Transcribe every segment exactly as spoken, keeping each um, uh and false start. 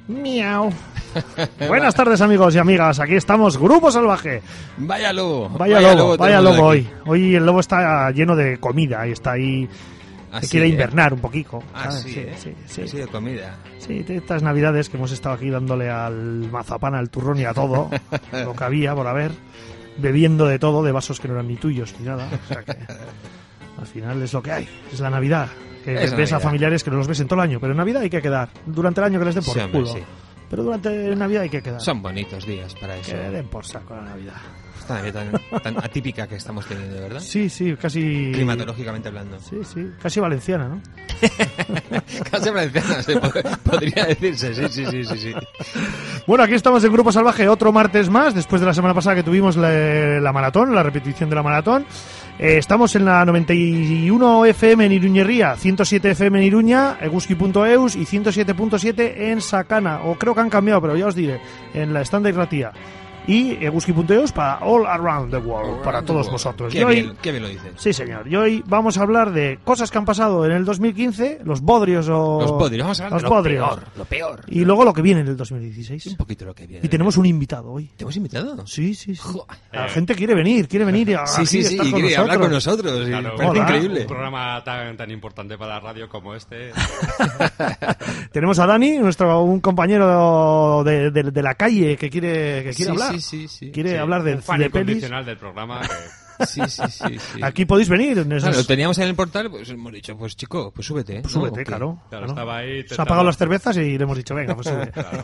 Miau. Buenas tardes, amigos y amigas. Aquí estamos, Grupo Salvaje. Vaya lobo. Vaya, vaya lobo, lobo vaya lobo hoy. Hoy el lobo está lleno de comida y está ahí... Que Así, quiere ¿eh? invernar un poquito. Ah, sí, sí, ¿eh? sí, sí. Así de comida. Sí, de estas navidades que hemos estado aquí dándole al mazapán, al turrón y a todo, lo que había por haber, bebiendo de todo, de vasos que no eran ni tuyos ni nada. O sea que al final es lo que hay, es la Navidad. Que Es ves Navidad. a familiares que no los ves en todo el año, pero en Navidad hay que quedar. Durante el año que les den por Sí, hombre, culo. sí. Pero durante Navidad hay que quedar. Son bonitos días para eso. Que den por saco la Navidad. Esta Navidad tan, tan atípica que estamos teniendo, ¿verdad? Sí, sí, casi... Climatológicamente hablando. Sí, sí, casi valenciana, ¿no? Casi valenciana, se pod- podría decirse, sí, sí, sí, sí, sí. Bueno, aquí estamos en Grupo Salvaje otro martes más, después de la semana pasada que tuvimos la, la maratón, la repetición de la maratón. Eh, estamos en la noventa y uno F M en Iruñería, ciento siete F M en Iruña, eguski punto eus y ciento siete punto siete en Sakana. O creo que han cambiado, pero ya os diré, en la Estándar Ratía. Y eguski punto eus para all around the world, Around para the todos world. vosotros. Qué Y hoy- bien, qué bien lo dices. Sí, señor. Y hoy vamos a hablar de cosas que han pasado en el dos mil quince, los bodrios o... Los bodrios, vamos a hablar los de lo bodrios. peor, lo peor. Y luego lo que viene en el dos mil dieciséis. Un poquito lo que viene. Y tenemos un invitado hoy. ¿Te hemos invitado? Sí, sí, sí. Jo- La gente quiere venir, quiere venir y a- Sí, aquí sí, sí, estar y con quiere nosotros. hablar con nosotros. y Claro, parece hola. increíble. Un programa tan, tan importante para la radio como este. Tenemos a Dani, nuestro un compañero de, de, de la calle que quiere que quiere Sí, hablar. sí, sí, sí. Quiere Sí, hablar de, un fan de pelis. incondicional del programa. Que... Sí, sí, sí, sí. Aquí podéis venir. en esos- Claro, lo teníamos en el portal, pues hemos dicho, pues chico, pues súbete. ¿eh? Pues súbete, ¿No? ¿O qué? claro. Claro, claro. estaba ahí. Se ha apagado las cervezas y le hemos dicho, venga, pues sube. Claro.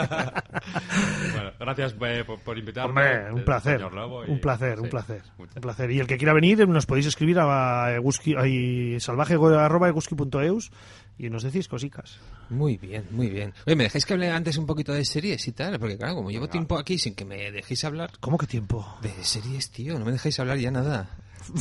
Bueno, gracias eh, por, por invitarme. Hombre, un eh, placer, señor Lobo, y- un placer, un sí, placer, muchas un placer. Y el que quiera venir, nos podéis escribir a eguski, a salvaje arroba eguski punto eus y nos decís cositas. Muy bien, muy bien. Oye, ¿me dejáis que hable antes un poquito de series y tal? Porque claro, como llevo tiempo aquí sin que me dejéis hablar ¿Cómo que tiempo? de series, tío, no me dejáis hablar ya nada.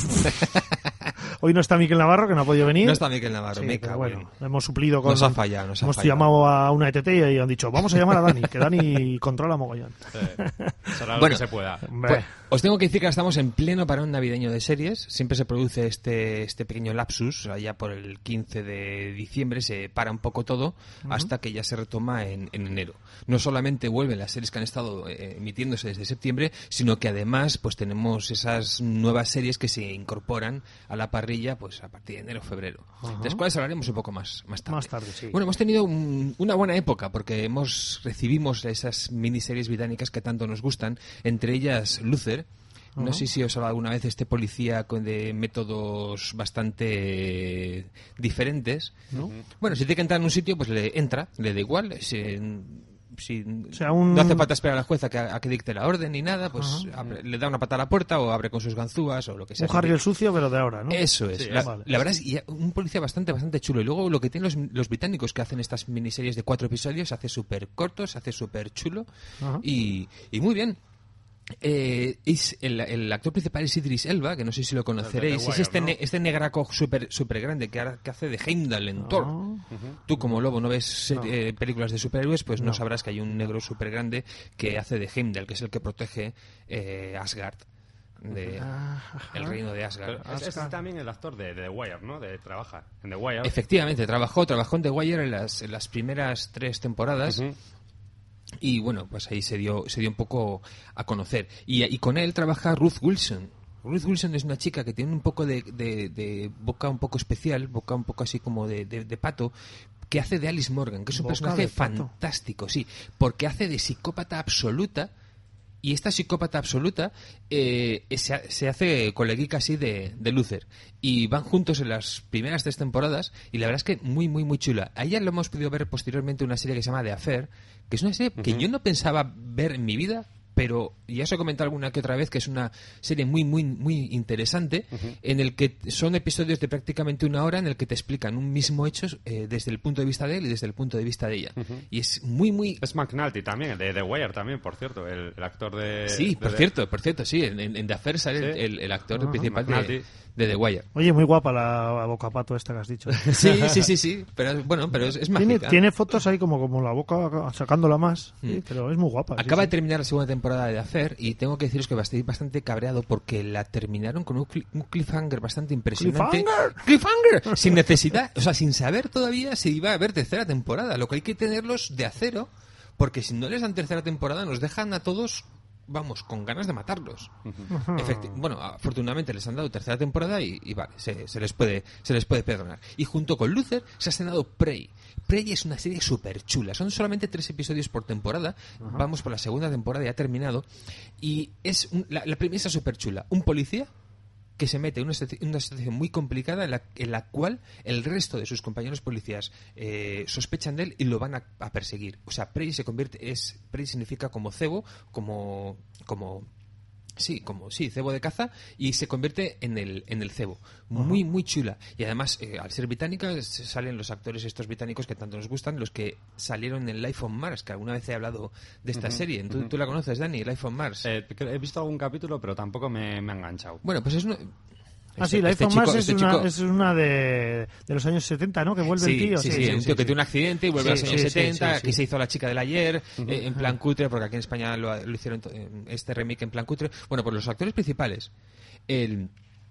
Hoy no está Miquel Navarro, que no ha podido venir. No está Miquel Navarro, Sí, me pero cago en- bueno, hemos suplido con... Nos ha fallado, nos ha hemos fallado. llamado a una E T T y han dicho, vamos a llamar a Dani, que Dani controla mogollón. Eh, será lo Bueno. que se pueda. Hombre, Pues, os tengo que decir que ahora estamos en pleno parón navideño de series. Siempre se produce este este pequeño lapsus. Allá por el quince de diciembre se para un poco todo hasta que ya se retoma en, en enero. No solamente vuelven las series que han estado eh, emitiéndose desde septiembre, sino que además pues tenemos esas nuevas series que se incorporan a la parrilla pues a partir de enero o febrero. Ajá. De las cuales hablaremos un poco más, más tarde. Más tarde, sí. Bueno, hemos tenido un- una buena época porque hemos recibimos esas miniseries británicas que tanto nos gustan, entre ellas Luther. No sé si os ha hablado alguna vez este policía con de métodos bastante diferentes. ¿No? Bueno, si tiene que entrar en un sitio, pues le entra, le da igual. Si, si O sea, un- no hace falta esperar a la jueza que, a, a que dicte la orden ni nada, pues abre- le da una patada a la puerta o abre con sus ganzúas o lo que sea. Un Harry el sucio, pero de ahora, ¿no? Eso es. Sí, la, vale. la verdad es y un policía bastante bastante chulo. Y luego lo que tienen los, los británicos que hacen estas miniseries de cuatro episodios, se hace súper corto, se hace súper chulo Ajá. y, y muy bien. Eh, es el, el actor principal es Idris Elba, que no sé si lo conoceréis. The Wire, es este, ¿no? ne- este negraco súper super grande que, ahora- que hace de Heimdall en Thor. Ah. Tú como lobo no ves No. eh, películas de superhéroes, pues no. No. sabrás que hay un negro súper grande que hace de Heimdall, que es el que protege eh, Asgard, de, Ah, ajá. el reino de Asgard. Pero es, es también el actor de, de The Wire, ¿no? De trabaja en The Wire. Efectivamente, trabajó, trabajó en The Wire en las, en las primeras tres temporadas. Ujú. Y bueno, pues ahí se dio, se dio un poco a conocer. Y, y con él trabaja Ruth Wilson. Ruth Wilson es una chica que tiene un poco de, de- de boca un poco especial, boca un poco así como de, de- de pato, que hace de Alice Morgan, que es un Boca personaje de pato. fantástico, sí, porque hace de psicópata absoluta. Y esta psicópata absoluta eh, se, ha- se hace coleguica así de, de Luther. Y van juntos en las primeras tres temporadas. Y la verdad es que muy, muy, muy chula. A ella lo hemos podido ver posteriormente en una serie que se llama The Affair. Que es una serie que yo no pensaba ver en mi vida. Pero ya os he comentado alguna que otra vez que es una serie muy, muy, muy interesante. En el que son episodios de prácticamente una hora en el que te explican un mismo hecho eh, desde el punto de vista de él y desde el punto de vista de ella. Y es muy, muy... Es McNulty también, de The Wire también, por cierto, el, el actor de... Sí, de por The- cierto, por cierto, sí, en, en- en The Affair sale el- Sí. el, el actor Ajá. principal McNulty. de, de The Wire. Oye, muy guapa la boca pato esta que has dicho. Sí, sí, sí, sí, pero bueno, pero es, es Tiene, mágica. tiene fotos ahí como, como la boca sacándola más, sí, pero es muy guapa. sí, Acaba sí. de terminar la segunda temporada temporada de Affair y tengo que deciros que estoy bastante cabreado porque la terminaron con un, cli- un cliffhanger bastante impresionante. ¡Cliffhanger! ¡Cliffhanger! Sin necesidad, o sea, sin saber todavía si iba a haber tercera temporada. Lo que hay que tenerlos de acero, porque si no les dan tercera temporada nos dejan a todos, vamos, con ganas de matarlos. Efecti- bueno, afortunadamente les han dado tercera temporada y, y vale, se, se les puede se les puede perdonar. Y junto con Luther se ha estrenado Prey. Prey es una serie súper chula. Son solamente tres episodios por temporada. Ajá. Vamos por la segunda temporada, ya ha terminado. Y es un, la, la premisa es súper chula. Un policía que se mete en una, una situación muy complicada en la, en la cual el resto de sus compañeros policías eh, sospechan de él y lo van a, a perseguir. O sea, Prey se convierte, es Prey significa como cebo, como como sí, como sí, cebo de caza, y se convierte en el en el cebo. Muy muy chula. Y además, eh, al ser británica, salen los actores estos británicos que tanto nos gustan, los que salieron en Life on Mars, que alguna vez he hablado de esta uh-huh, serie. ¿Tú, uh-huh. ¿Tú la conoces, Dani? Life on Mars. Eh, he visto algún capítulo, pero tampoco me, me ha enganchado. Bueno, pues es una... Ah, sí, Life on Mars es, este una, chico... es una de, de los años setenta, ¿no? Que vuelve sí, el tío. Sí, sí, sí, sí, un tío sí, que sí. tiene un accidente y vuelve sí, a los años sí, setenta. Sí, sí, aquí sí. se hizo La chica del ayer, uh-huh. eh, en plan cutre, porque aquí en España lo, lo hicieron en este remake en plan cutre. Bueno, pues los actores principales el,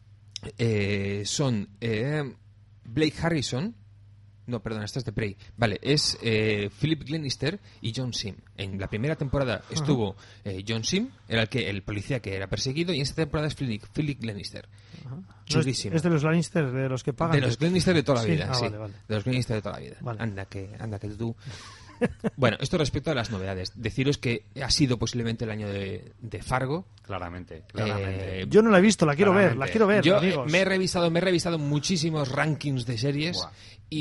eh, son eh, Blake Harrison. No, perdón, esta es de Prey. Vale, es eh, Philip Glenister y John Simm. En la primera temporada estuvo eh, John Simm, era el, que, el policía que era perseguido, y en esta temporada es Philip, Philip Glenister. Chulísimo. No, es, es de los Lannister, de los que pagan. De los Glenister de toda la vida, sí. Ah, sí. Vale, vale. De los Glenister de toda la vida. Vale. Anda que, anda que tú... Bueno, esto respecto a las novedades. Deciros que ha sido posiblemente el año de, de Fargo. Claramente, claramente. Eh, Yo no la he visto, la quiero claramente. ver, la quiero ver, Yo amigos. me he revisado, me he revisado muchísimos rankings de series. Buah.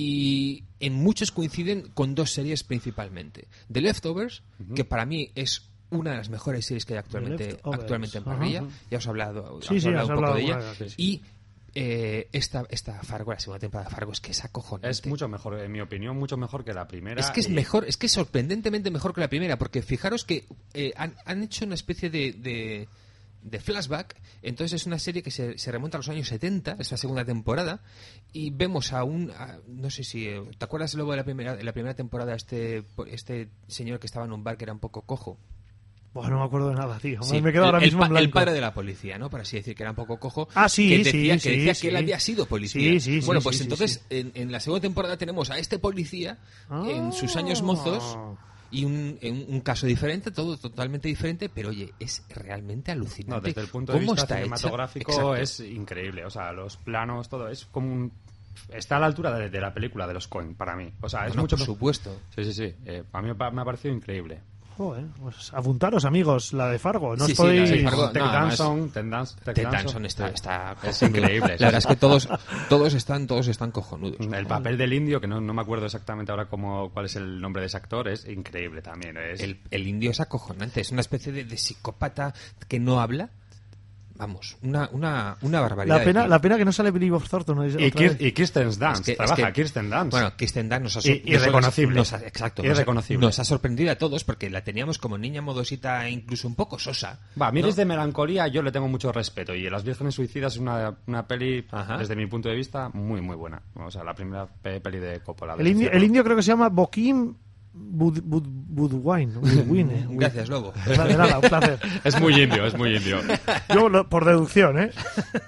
Y en muchos coinciden con dos series principalmente. The Leftovers, uh-huh. que para mí es una de las mejores series que hay actualmente, actualmente en parrilla. Uh-huh. Ya os he hablado, sí, os sí, hablado has un poco hablado, de ella. bueno, sí, sí. Y eh, esta, esta Fargo, la segunda temporada de Fargo, es que es acojonante. Es mucho mejor, en mi opinión, mucho mejor que la primera. Es que es y... mejor, es que es sorprendentemente mejor que la primera, porque fijaros que eh, han, han hecho una especie de... de de flashback. Entonces es una serie que se, se remonta a los años setenta, es la segunda temporada, y vemos a un a, no sé si ¿te acuerdas luego de la primera de la primera temporada este este señor que estaba en un bar que era un poco cojo? Bueno, no me acuerdo de nada, tío. Sí, me quedo ahora el, mismo el, en blanco. El padre de la policía, ¿no? Para así decir, que era un poco cojo. Ah, sí, que decía, sí, que, decía sí, que él sí. había sido policía. Sí, sí, bueno, sí, pues sí, entonces sí. En, en la segunda temporada tenemos a este policía ah. en sus años mozos y un, un, un caso diferente, todo totalmente diferente, pero oye, es realmente alucinante. No, desde el punto de ¿Cómo vista está cinematográfico es increíble. O sea, los planos, todo es como un... Está a la altura de, de la película de los Coen, para mí. O sea, es bueno, mucho... por supuesto. Sí, sí, sí. Eh, a mí me ha parecido increíble. Joder, pues apuntaros, amigos, la de Fargo. No sí, os podéis... Sí, Fargo, Ted no, Danson, Ted Danson, Ted Danson está, está es increíble. La verdad es que todos, todos están, todos están cojonudos. El papel del indio, que no, no me acuerdo exactamente ahora cómo, cuál es el nombre de ese actor, es increíble también. Es... El, el indio es acojonante, es una especie de, de psicópata que no habla. Vamos, una, una, una barbaridad. La pena, la pena que no sale Billy Bob Thornton. Y, Kir, y Kirsten Dunst, es que, trabaja es que, Kirsten Dunst. Bueno, Kirsten Dunst nos ha sorprendido. Irreconocible. Nos ha, exacto. Irreconocible. Nos ha, nos ha sorprendido a todos porque la teníamos como niña modosita e incluso un poco sosa. Va, Miles ¿no? de Melancolía yo le tengo mucho respeto y Las Vírgenes Suicidas es una, una peli, Ajá. desde mi punto de vista, muy, muy buena. O sea, la primera peli de Coppola. El indio, el indio creo que se llama Bokim Bud, Bud, Budwine. Budwine. Gracias, Lobo. De nada, un placer. Es muy indio, es muy indio. Yo, lo, por deducción, ¿eh?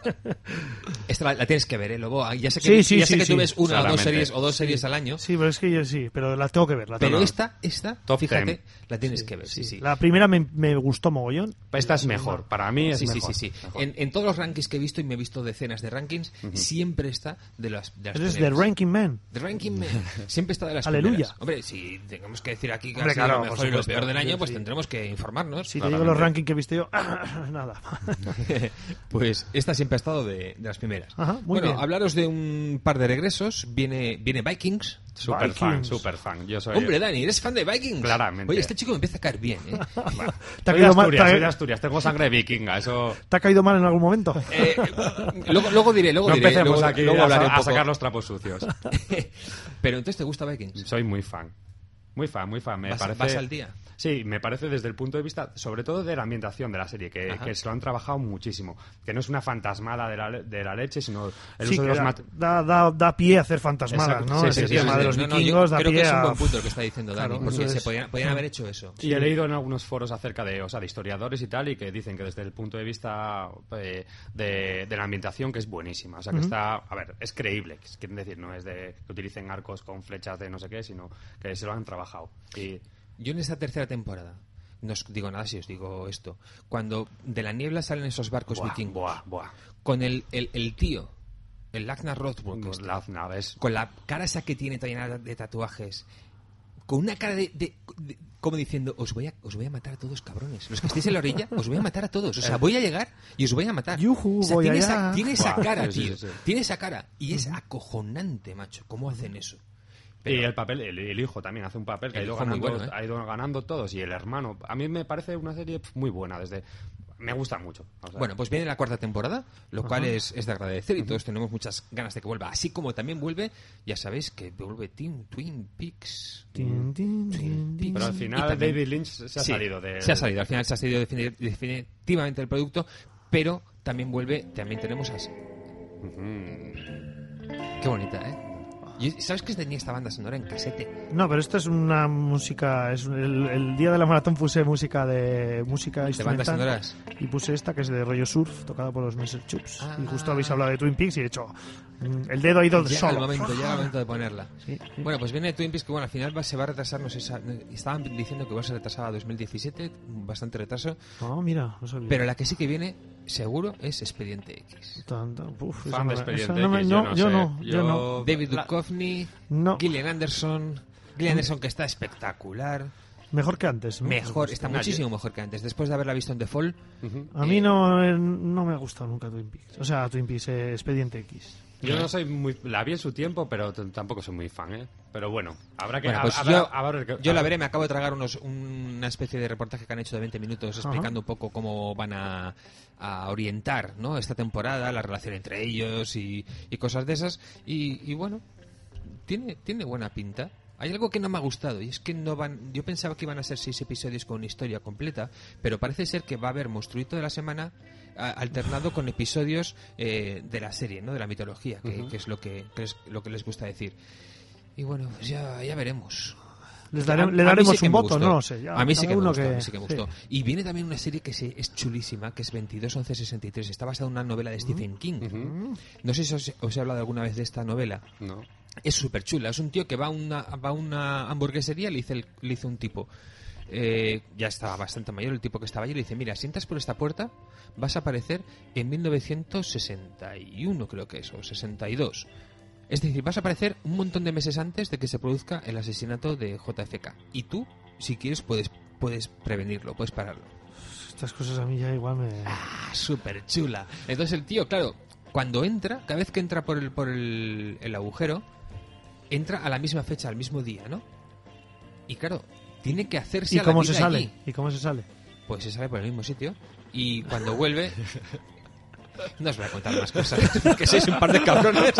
Esta la, la tienes que ver, ¿eh, Lobo? Ya sé que, sí, sí, ya sé sí, que sí. tú ves una Claramente. o dos series o dos series sí. al año. Sí, pero es que yo sí, pero la tengo que ver. La tengo pero que ver. esta, esta, Top fíjate, ten. la tienes sí, que ver, sí, sí. La primera me, me gustó mogollón. Esta es mejor, para mí es sí, mejor. Sí, sí, sí. mejor. En, en todos los rankings que he visto, y me he visto decenas de rankings, uh-huh. siempre está de las, de las Eres primeras. The Ranking Man. The Ranking Man. Siempre está de las Aleluya. primeras. Hombre, si tenemos que decir aquí que Hombre, ha sido claro, lo mejor y lo peor del año, sí, pues sí. tendremos que informarnos. Si te digo los rankings que he visto yo, nada. Pues esta siempre ha estado de, de las primeras. Ajá, muy bueno, bien. hablaros de un par de regresos. Viene, viene Vikings. Super Vikings. fan, super fan. Yo soy... Hombre, Dani, ¿eres fan de Vikings? Claramente. Oye, este chico me empieza a caer bien, ¿eh? Bueno, ¿Te ha soy, de caído mal- Asturias, te ha- soy de Asturias, tengo sangre vikinga, eso... ¿Te ha caído mal en algún momento? Eh, luego, luego diré, luego No diré. empecemos luego, aquí luego a, hablaré un a poco. sacar los trapos sucios. Pero entonces, ¿te gusta Vikings? Soy muy fan. Muy fan, muy fan. Me ¿Vas, parece... vas al día? Sí, me parece desde el punto de vista, sobre todo de la ambientación de la serie, que, que se lo han trabajado muchísimo. Que no es una fantasmada de la, de la leche, sino el sí, uso de los da, mat... da, da, da pie a hacer fantasmadas, ¿no? Sí, Ese sí, tema sí, de sí. los No, no, vikingos yo da creo pie que es un a... buen punto lo que está diciendo Dani, Claro, porque eso se es. podían, podían haber hecho eso. Y he leído en algunos foros acerca de, o sea, de historiadores y tal, y que dicen que desde el punto de vista eh, de, de la ambientación, que es buenísima. O sea, que uh-huh. está, a ver, es creíble, quieren decir, no es de que utilicen arcos con flechas de no sé qué, sino que se lo han trabajado. Y... Yo en esta tercera temporada, no os digo nada si os digo esto, cuando de la niebla salen esos barcos buah, vikingos, buah, buah. con el, el, el tío, el Ragnar Lothbrok, pues Ragnar, es... con la cara esa que tiene llena de tatuajes, con una cara de, de, de como diciendo, os voy a os voy a matar a todos, cabrones, los que estéis en la orilla, os voy a matar a todos, o sea, voy a llegar y os voy a matar. Yujú, o sea, voy tiene, allá. esa, tiene esa Buah, cara, sí, tío, sí, sí. tiene esa cara y es acojonante, macho, cómo hacen eso. Pero y el papel, el, el hijo también hace un papel que ha ido, ganando, bueno, ¿eh? ha ido ganando todos, y el hermano. A mí me parece una serie muy buena, desde me gusta mucho. O sea, bueno, pues viene la cuarta temporada, lo Ajá. cual es, es de agradecer y todos tenemos muchas ganas de que vuelva. Así como también vuelve, ya sabéis que vuelve Team Twin Peaks. Tin, tin, tin, tin. Pero al final también, David Lynch se ha sí, salido de... Se ha salido, al final se ha salido defini- definitivamente del producto, pero también vuelve, también tenemos a... Uh-huh. Qué bonita, ¿eh? ¿Y ¿Sabes que tenía esta banda sonora en casete? No, pero esto es una música... es el, el día de la maratón puse música de música ¿De bandas instrumental sonoras? y puse esta que es de rollo surf, tocada por los Messer Chups. Ah. Y justo habéis hablado de Twin Peaks y he hecho... mm, el dedo ha ido Llega solo. el momento, llega el momento de ponerla. Sí, sí. Bueno, pues viene Twin Peaks que bueno, al final va, se va a retrasar, no sé, esa- estaban diciendo que va a ser retrasada a dos mil diecisiete, bastante retraso, Oh, mira, no sabía. pero la que sí que viene, seguro, es Expediente X. Tanto, uf, esa Fan no de me- Expediente esa no me- X, no, yo no yo sé. no, yo Yo- no. David La- Duchovny, No. Gillian Anderson, Gillian Anderson que está espectacular, Mejor que antes, ¿no? mejor, está muchísimo mejor que antes, después de haberla visto en The Fall. Uh-huh. A mí no, eh, no me ha gustado nunca Twin Peaks. O sea, Twin Peaks, eh, Expediente X. Yo no soy muy... La vi en su tiempo, pero t- tampoco soy muy fan, ¿eh? Pero bueno, habrá que... Bueno, pues habrá- yo, habrá que- yo la habrá- veré, me acabo de tragar unos, una especie de reportaje que han hecho de veinte minutos explicando un poco cómo van a, a orientar, ¿no?, esta temporada, la relación entre ellos y, y cosas de esas. Y, y bueno, tiene, tiene buena pinta. Hay algo que no me ha gustado y es que no van. Yo pensaba que iban a ser seis episodios con una historia completa, pero parece ser que va a haber Monstruito de la Semana a, alternado con episodios eh, de la serie, ¿no?, de la mitología, que, Uh-huh. que es lo que, que es lo que les gusta decir. Y bueno, pues ya, ya veremos. Les dare- A- le a mí daremos sí que un me voto, gustó. no lo sé. Ya, a mí sí cada que me uno gustó, que- a mí sí que me gustó. sí. Y viene también una serie que se- es chulísima, que es veintidós once sesenta y tres. Está basada en una novela de Stephen King. Ujú. No sé si os, os he hablado alguna vez de esta novela. No. Es súper chula. Es un tío que va a una, va a una hamburguesería, le dice, el- le dice un tipo. eh, ya estaba bastante mayor el tipo que estaba allí, le dice: mira, si entras por esta puerta, vas a aparecer en mil novecientos sesenta y uno, creo que es, o sesenta y dos. Es decir, vas a aparecer un montón de meses antes de que se produzca el asesinato de J F K. Y tú, si quieres, puedes, puedes prevenirlo, puedes pararlo. Estas cosas a mí ya igual me... Ah, súper chula. Entonces el tío, claro, cuando entra, cada vez que entra por el, por el, el agujero, entra a la misma fecha, al mismo día, ¿no? Y claro, tiene que hacerse ¿Y a la cómo vida se sale? allí. ¿Y cómo se sale? Pues se sale por el mismo sitio. Y cuando vuelve... No os voy a contar más cosas, porque sois un par de cabrones.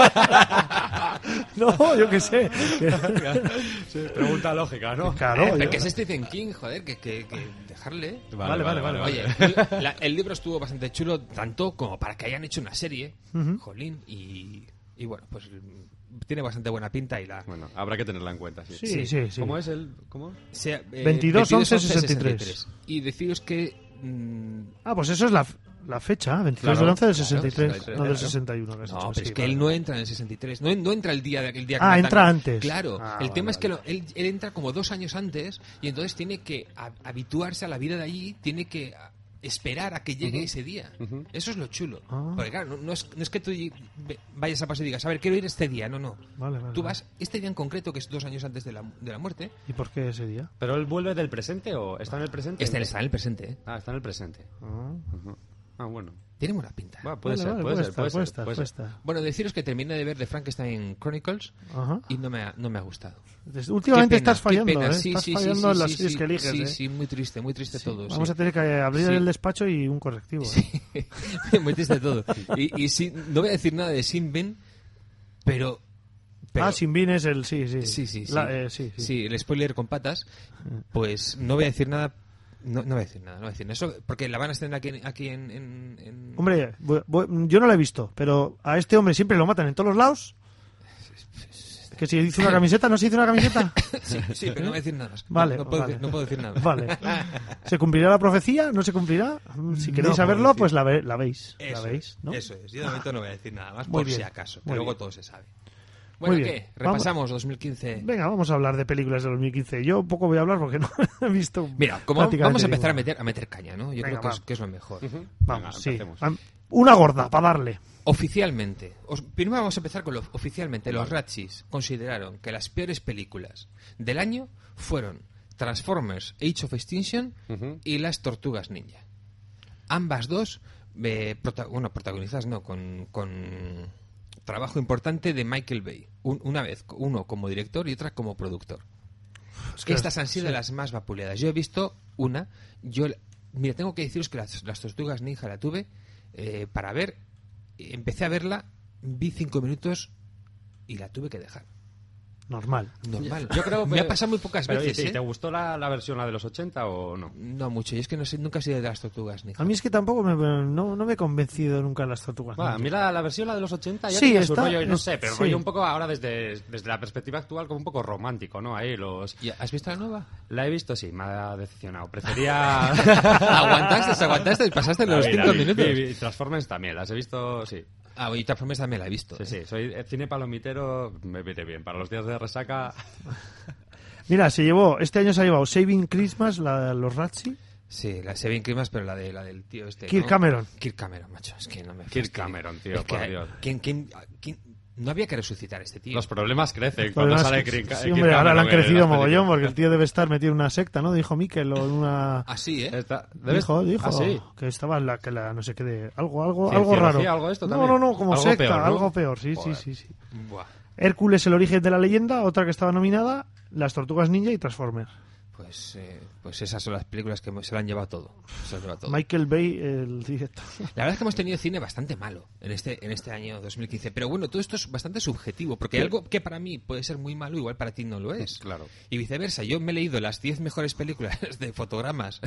No, yo qué sé. Sí, pregunta lógica, ¿no? Claro, Eh, yo- pero que es Stephen King, joder, que, que, que dejarle... Vale, vale, vale, Oye, la- el libro estuvo bastante chulo, tanto como para que hayan hecho una serie, Ujú. jolín, y, y bueno, pues tiene bastante buena pinta y la... Bueno, habrá que tenerla en cuenta, sí. Sí, sí, sí. ¿Cómo es el...? ¿Cómo? sea, eh, veintidós once sesenta y tres. Y deciros que... mm, Ah, pues eso es la, la fecha, veintidós Claro, del once del claro, sesenta y tres, sesenta y tres, no del claro. sesenta y uno. que has no, hecho, pero sí, es que vale. él no entra en el sesenta y tres, no, no entra el día, de, el día que Ah, matan. entra antes. Claro, Ah, el vale, tema es que vale. lo- él, él entra como dos años antes y entonces tiene que a- habituarse a la vida de allí, tiene que a- esperar a que llegue ese día. Ujú. Eso es lo chulo. Ah. Porque claro, no, no es, no es que tú y- ve- vayas a paso y digas, a ver, quiero ir este día, no, no. Vale, vale, Tú vale. vas este día en concreto, que es dos años antes de la, de la muerte, ¿Y por qué ese día? ¿Pero él vuelve del presente o está en el presente? este está en el presente, ¿eh? Ah, está en el presente. Ah. Ujú. Ah, bueno. Tiene buena pinta. Va, puede, Vale, ser, vale, puede, ser, estar, puede puede ser, estar, puede puede ser. estar. Bueno, deciros que terminé de ver The Frankenstein Chronicles Ajá. y no me ha, no me ha gustado. Des- Últimamente Qué pena, estás fallando, qué pena. ¿eh? Sí, estás sí, fallando sí, en sí, las sí, series sí, que eliges, sí, ¿eh? sí, muy triste, muy triste todo. Vamos sí. a tener que abrir Sí. el despacho y un correctivo. ¿eh? Sí, muy triste todo. Y, y sí, no voy a decir nada de Sin Ben, pero Pero- ah, sin Bean es el... Sí, sí. Sí, sí, sí. La- eh, sí, sí. Sí, el spoiler con patas, pues no voy a decir nada. No, no voy a decir nada, no voy a decir nada. Eso, porque la van a estrenar aquí, en- aquí en, en- en- Hombre, bu- bu- yo no la he visto, pero a este hombre siempre lo matan en todos los lados. Que si hizo una camiseta, ¿no se hizo una camiseta? Sí, sí, pero no voy a decir nada más. Vale, no, no puedo, vale. decir- no puedo decir nada. Vale. ¿Se cumplirá la profecía? ¿No se cumplirá? Si queréis No saberlo, puedo decir. pues la, ve- la veis. Eso, la veis, es, ¿no? eso es. Yo de momento no voy a decir nada más, Muy por bien, si acaso. muy Que luego bien. todo se sabe. Bueno, Muy ¿qué? bien. Repasamos dos mil quince. Venga, vamos a hablar de películas de dos mil quince. Yo poco voy a hablar porque no he visto. Mira, como prácticamente vamos a empezar a ninguna. meter, a meter caña, ¿no? Yo Venga, creo que va. es, que es lo mejor. Vamos, Venga, sí. empecemos. Am- Una gorda, para darle. Oficialmente, os- primero vamos a empezar con lo oficialmente. Los Razzies consideraron que las peores películas del año fueron Transformers Age of Extinction Ujú. y Las Tortugas Ninja. Ambas dos, eh, prota- bueno, protagonizadas no, con, con trabajo importante de Michael Bay. Un- una vez, uno como director y otra como productor. Es que Estas han sido sí. las más vapuleadas. Yo he visto una. Yo, mira, tengo que deciros que las, las Tortugas Ninja la tuve eh, para ver. Empecé a verla, vi cinco minutos y la tuve que dejar. Normal. Normal. Yo creo me que- ha pasado muy pocas Pero, ¿y veces. te, ¿eh? ¿te gustó la, la versión la de los ochenta o no? No mucho. Y es que no sé, nunca he sido de las Tortugas Ninja. A mí es que tampoco me, no, no me he convencido nunca las tortugas. Bueno, a ninja. mí la, la versión la de los ochenta ya Sí, tenía su está- rollo, y no es- sé, pero sí. rollo un poco ahora desde, desde la perspectiva actual como un poco romántico, ¿no? Ahí los... ¿Y ¿Has visto la nueva? La he visto, sí, me ha decepcionado. Prefería... ¿Aguantaste? ¿Aguantaste? y ¿Pasaste los La vi, la cinco vi, minutos? vi, vi. Transformers también, las he visto, sí. Ah, y Transformers también la he visto. Sí, ¿eh? sí, soy eh, cine palomitero, me viene bien. Para los días de resaca... Mira, se llevó, este año se ha llevado Saving Christmas, la de los Razzie. Sí, la Saving Christmas, pero la, de, la del tío este. Kirk ¿no? Cameron. Kirk Cameron, macho. Es que no me Kirk fastidia. Cameron, tío, Es que, por Dios. ¿quién, quién, quién- no había que resucitar a este tío. Los problemas crecen cuando Además, sale que- Kirk sí, Kirk hombre, ahora le han Cameron en crecido las mogollón películas. porque el tío debe estar metido en una secta, ¿no? Dijo Mikel o en una... Así, ¿eh? Está- ¿debes? Dijo, dijo Ah, sí. que estaba en la que la no sé qué de algo algo algo Cienciología, raro. algo de esto no, también. no, no, como Algo secta, peor, ¿no? algo peor, sí, Joder. sí, sí, sí. Buah. Hércules, el origen de la leyenda, otra que estaba nominada, Las Tortugas Ninja y Transformers. Pues, eh, pues esas son las películas que se lo han llevado todo. Se lo han llevado todo. Michael Bay, el director. La verdad es que hemos tenido cine bastante malo en este en este año dos mil quince. Pero bueno, todo esto es bastante subjetivo, porque algo que para mí puede ser muy malo, igual para ti no lo es. Claro. Y viceversa. Yo me he leído las diez mejores películas de fotogramas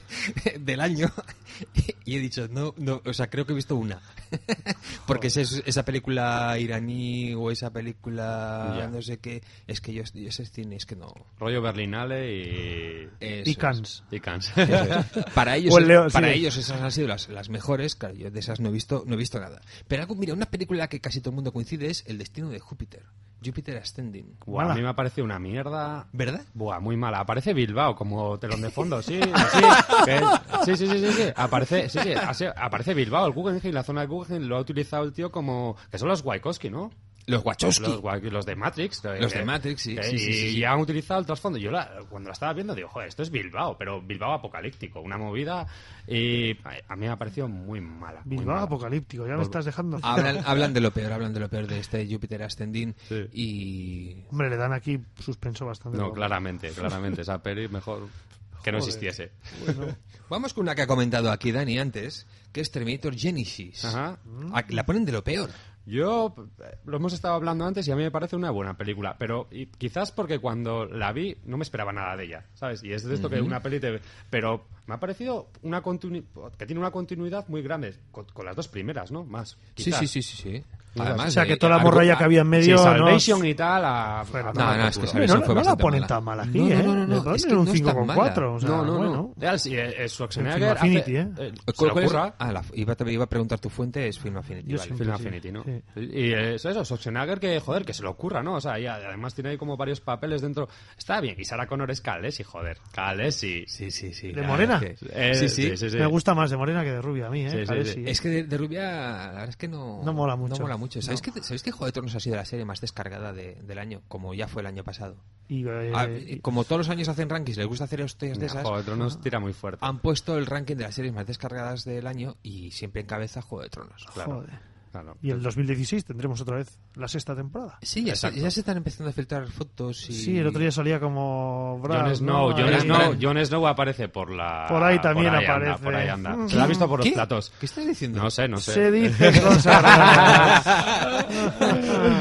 del año y he dicho, no, no, o sea, creo que he visto una. Porque es es- esa película iraní o esa película Ya. no sé qué, es que yo, yo ese cine es que no... Rollo Berlinale y... Eso Y es. Cannes. Y Cannes. Para ellos, O el Leo- para sí. ellos esas han sido las, las mejores, claro, yo de esas no he visto, no he visto nada. Pero algo, mira, una película que casi todo el mundo coincide es El destino de Júpiter, Jupiter Ascending. Buah, a Mala. mí me ha parecido una mierda. ¿Verdad? Buah, muy mala. Aparece Bilbao como telón de fondo, sí, sí. que- sí, sí, sí, sí, sí. Aparece, sí, sí, así- aparece Bilbao, el Guggenheim, la zona de Guggenheim lo ha utilizado el tío como... Que son los Wachowski, ¿no? Los Wachowski. Los, Wa- los de Matrix. Los de Matrix, sí, que- sí, sí, y, sí, sí. y han utilizado el trasfondo. Yo la- cuando la estaba viendo digo, joder, esto es Bilbao, pero Bilbao apocalíptico, una movida. Y a mí me ha parecido muy mala. muy Bilbao mala. apocalíptico, ya me Pues- estás dejando. Hablan, hablan de lo peor, hablan de lo peor de este Jupiter Ascending Sí. y... Hombre, le dan aquí suspenso bastante. No, claramente, claramente. Esa peli mejor que no Joder. existiese. Bueno, Vamos con una que ha comentado aquí Dani antes, que es Terminator Genesis. Ajá. Ah, La ponen de lo peor. Yo, eh, lo hemos estado hablando antes y a mí me parece una buena película, pero y quizás porque cuando la vi no me esperaba nada de ella, ¿sabes? Y es de esto que una peli te... Pero me ha parecido una continu- que tiene una continuidad muy grande con, con las dos primeras, ¿no? Más. Sí, quizás. sí, sí, sí, sí. O Además, o sea, que eh, toda la algo- morralla que había en Sí, medio. ¿no? Salvation y tal, a, Fuera, a no, tomar no, por es que culo. Salvation Hombre, no, fue no la bastante ponen mala. tan mal aquí, No, no, ¿eh? no, no, Le es ponen que un no es cinco tan coma mala. cuatro, o sea, no, no, bueno. no. Real, sí, eh, eh, Schwarzenegger Film Affinity, hace- ¿eh? eh, se ¿Cuál- le cuál es? ocurra. Ah, la- iba, te iba a preguntar tu fuente, es Film Affinity. Yo vale. siempre- Film sí, Affinity, ¿no? sí. Y eh, eso, eso, Schwarzenegger que, joder, que se le ocurra, ¿no? O sea, y además tiene ahí como varios papeles dentro. Está bien, y Sarah Connor es Khaleesi, joder. Khaleesi. Sí, sí, sí. ¿De la morena? verdad es que- Eh, sí, sí. sí, sí, sí. Me gusta más de morena que de rubia a mí, ¿eh? Sí, sí, Khaleesi, sí. ¿eh? Es que de, de rubia, la verdad es que no... No mola mucho. No mola mucho. ¿Sabéis, No. que, ¿Sabéis que Juego de Tronos ha sido la serie más descargada de- del año? Como ya fue el año pasado. Y, eh, Ah, y- como todos los años hacen rankings, les gusta hacer hostias de Nah, esas, Juego de Tronos tira muy fuerte. han puesto el ranking de las series más descargadas del año y siempre encabeza Juego de Tronos. Claro. Joder. Claro. Y el dos mil dieciséis tendremos otra vez la sexta temporada. Sí, ya se, Exacto. ya se están empezando a filtrar fotos y... Sí, el otro día salía como... Brad, Jon Snow, ¿no? Jon Ahí- Snow, Jon Snow aparece por la... Por ahí también anda, aparece. por ahí anda. Mm. Se la ha visto por los ¿Qué? platos. ¿Qué estás diciendo? No sé, no sé. Se dice cosas raras.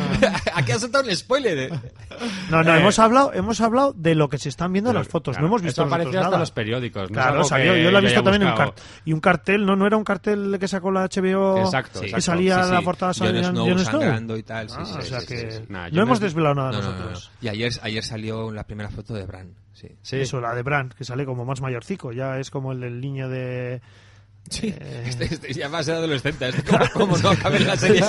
Aquí has soltado un spoiler. No, no, Eh. hemos hablado hemos hablado de lo que se están viendo en las fotos. Claro, no hemos visto esto apareció nosotros hasta nada. en los periódicos. No es Claro, algo salió, que yo lo he yo visto haya también en un buscado. cartel. Y un cartel, ¿no? ¿No era un cartel que sacó la H B O? Exacto, Sí, que exacto. salía Sí, sí. la portada Jon salía Snow Jon Snow. sangrando y tal. Sí, Ah, sí, o sí, sea sí, que sí, sí. Nah, no yo hemos no- desvelado nada No, no, no, nosotros. no. Y ayer, ayer salió la primera foto de Bran. Sí. Sí. Eso, la de Brand, que sale como más mayorcico. Ya es como el del niño de... Sí, Eh. este, este ya va a ser adolescente. Este, como, como no acabe la serie,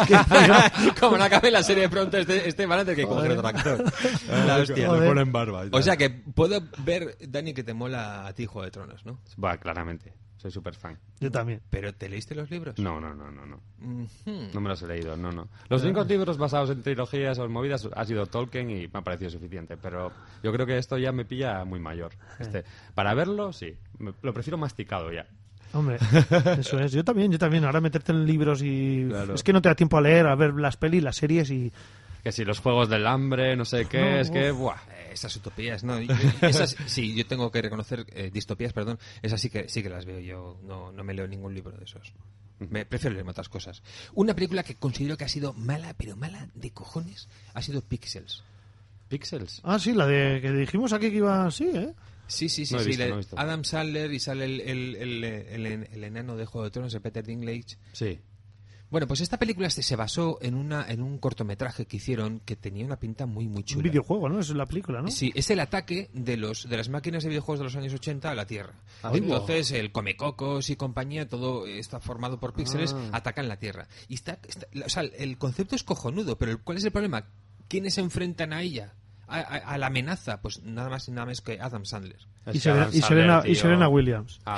como no acabe la serie pronto, este, este van a tener que coger otro actor. La hostia. Joder. Le ponen barba. y tal. O sea que puedo ver, Dani, que te mola a ti Juego de Tronos, ¿no? Va, claramente. Soy súper fan. Yo también. ¿Pero te leíste los libros? No, no, no, no, no. Ujú. No me los he leído, no, no. Los únicos libros basados en trilogías o en movidas ha sido Tolkien y me ha parecido suficiente, pero yo creo que esto ya me pilla muy mayor. Este, para verlo, sí. Me- lo prefiero masticado ya. Hombre, eso es. Yo también, yo también. Ahora meterte en libros y... Claro. Es que no te da tiempo a leer, a ver las pelis, las series y... Que si los juegos del hambre, no sé qué, No, es que, uf. buah. Eh, Esas utopías, ¿no? Yo- Esas, sí, yo tengo que reconocer, eh, distopías, perdón, esas sí que, sí que las veo. Yo no, no me leo ningún libro de esos. Me prefiero leerme otras cosas. Una película que considero que ha sido mala, pero mala de cojones, ha sido Pixels. Pixels. Ah, sí, la de que dijimos aquí que iba... Sí, ¿eh? Sí, sí, sí, No he sí. visto, le- no he visto. Adam Sandler y sale el, el, el, el, el- el enano de Juego de Tronos, el Peter Dinklage. Sí. Bueno, pues esta película se, se basó en una en un cortometraje que hicieron que tenía una pinta muy, muy Un chula. videojuego, ¿no? Es la película, ¿no? Sí, es el ataque de los de las máquinas de videojuegos de los años ochenta a la Tierra. Ah, Entonces, el Comecocos y compañía, todo está formado por píxeles, Ah. atacan la Tierra. Y está, está- o sea, el concepto es cojonudo, pero ¿cuál es el problema? ¿Quiénes se enfrentan a ella? A, a- a la amenaza, pues nada más y nada menos que Adam Sandler. Y, Es Serena, Adam y, Sandler, Serena, y tío. Serena Williams. Ah,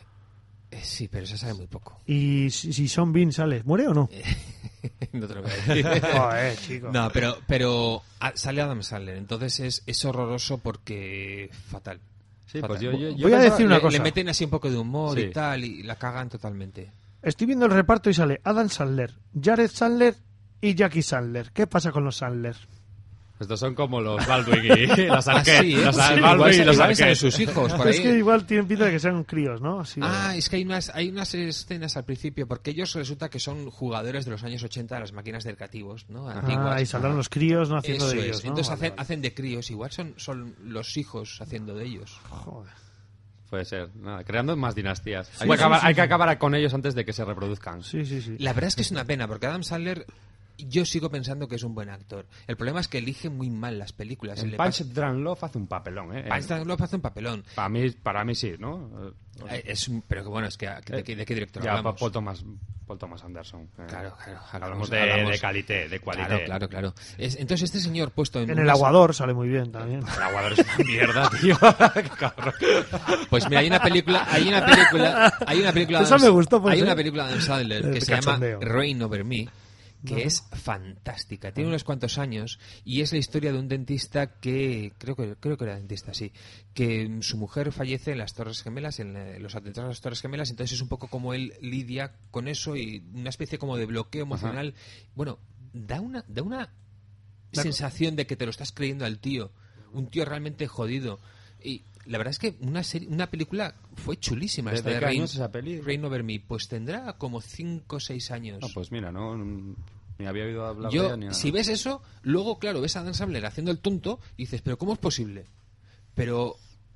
Eh, sí, pero eso sabe muy poco. Y si, si Sean Bean sale, ¿muere o no? No te lo voy a decir. Joder, chico. No, pero, pero ah, sale Adam Sandler, entonces es, es horroroso porque fatal. sí, Fatal. pues yo, yo, yo Voy a pensaba- decir una le, cosa. le meten así un poco de humor Sí. y tal y la cagan totalmente. Estoy viendo el reparto y sale Adam Sandler, Jared Sandler y Jackie Sandler. ¿Qué pasa con los Sandler? Estos son como los Baldwin y los Arquette. Ah, sí, ¿eh? Los Sí, Baldwin igual, y los igual salen Arquette. sus hijos por Es ahí. que igual tienen pinta de que sean críos, ¿no? Así de- Ah, es que hay unas, hay unas escenas al principio, porque ellos resulta que son jugadores de los años ochenta de las máquinas de recreativos, ¿no? Antiguas. Ah, y saldrán los críos no haciendo Eso de es. ellos, ¿no? Entonces Vale, hacen, vale. hacen de críos, igual son, son los hijos haciendo de ellos. Joder. Puede ser. Nada, creando más dinastías. hay, Sí, que acabar, sí, sí, hay que sí. acabar con ellos antes de que se reproduzcan. Sí, sí, sí. La verdad es que es una pena, porque Adam Sandler, yo sigo pensando que es un buen actor. El problema es que elige muy mal las películas. En Le Punch pasa- Drunk Love hace un papelón, ¿eh? Punch Drunk Love hace un papelón. Para mí, para mí sí, ¿no? Eh, Es un- pero que bueno, es que ¿de, qué- de qué director Ya, hablamos? Paul Thomas, Paul Thomas Anderson. eh. Claro, claro. Hablamos de, hablamos- de calité, de cualidad. Claro, claro, claro. Es- entonces este señor puesto en... En el unas- aguador sale muy bien también. El aguador es una mierda, tío. Qué cabrón. Pues mira, hay una película, hay una película, hay una película, Esa me gustó, pues, hay ¿eh? una película de Adam Sandler De que se llama cachondeo. Reign Over Me, que es fantástica. Tiene unos cuantos años y es la historia de un dentista que creo que creo que era dentista, sí, que mm, su mujer fallece en las Torres Gemelas, en eh, los atentados a las Torres Gemelas. Entonces es un poco como él lidia con eso y una especie como de bloqueo emocional. Bueno, da una da una sensación de que te lo estás creyendo al tío, un tío realmente jodido. Y la verdad es que una serie, una película fue chulísima. ¿De esta qué de Reign, años esa peli? Reign Over Me. Pues tendrá como cinco o seis años. No, pues mira, no, ni había oído hablar de Yo, ella ni nada. si ves eso, luego, claro, ves a Dan Sandler haciendo el tonto y dices, pero ¿cómo es posible? Pero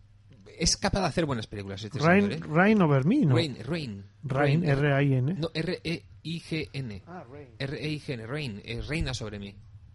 es capaz de hacer buenas películas este señor, Rain, ¿eh? Rain Over Me, ¿no? Rain, Rain. Rain, R A I N. No, R E I G N. Ah, Rain. R E I G N, Rain. Es Reina sobre mí.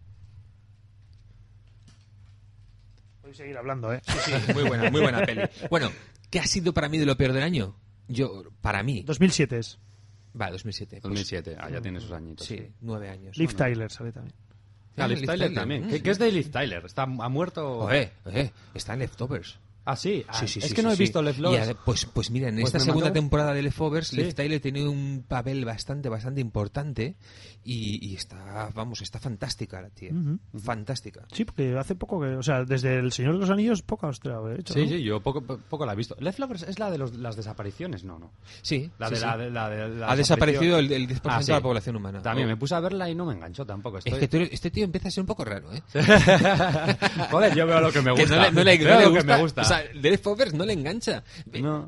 Voy a seguir hablando, ¿eh? Sí, sí, muy buena, muy buena peli. Bueno, ¿qué ha sido para mí de lo peor del año? Yo, para mí. dos mil siete es. Va, dos mil siete. dos mil siete, ah, ya tiene sus añitos. Sí, nueve años. Liv Tyler sale también. Ah, Liv Tyler también. ¿Qué, qué es de Liv Tyler? ¿Está, ¿Ha muerto? Oye, oye, está en Leftovers. Ah, sí. Ah, Sí, sí, es sí, que sí, no he sí. visto Y Leftovers. ade- Pues, pues mira, en Pues esta me segunda mató. temporada de Leftovers, Sí. Liv Tyler tiene un papel bastante, bastante importante y, y está, vamos, está fantástica la tía. Ujú. Fantástica. Sí, porque hace poco que... O sea, desde El Señor de los Anillos, poca hostia he hecho, Sí, ¿no? sí, yo poco, poco la he visto. Leftovers es la de los, las desapariciones, no, no. Sí, La sí, de sí. la, de, la, de la Ha desaparecido el, el diez por ciento Ah, sí. de la población humana. También Oh. me puse a verla y no me enganchó tampoco. Estoy... Es que tú eres- este tío empieza a ser un poco raro, ¿eh? Joder, yo veo lo que me Que gusta. no le, no le- Veo no le lo que gusta. me gusta. O sea, The Leftovers no le engancha. No.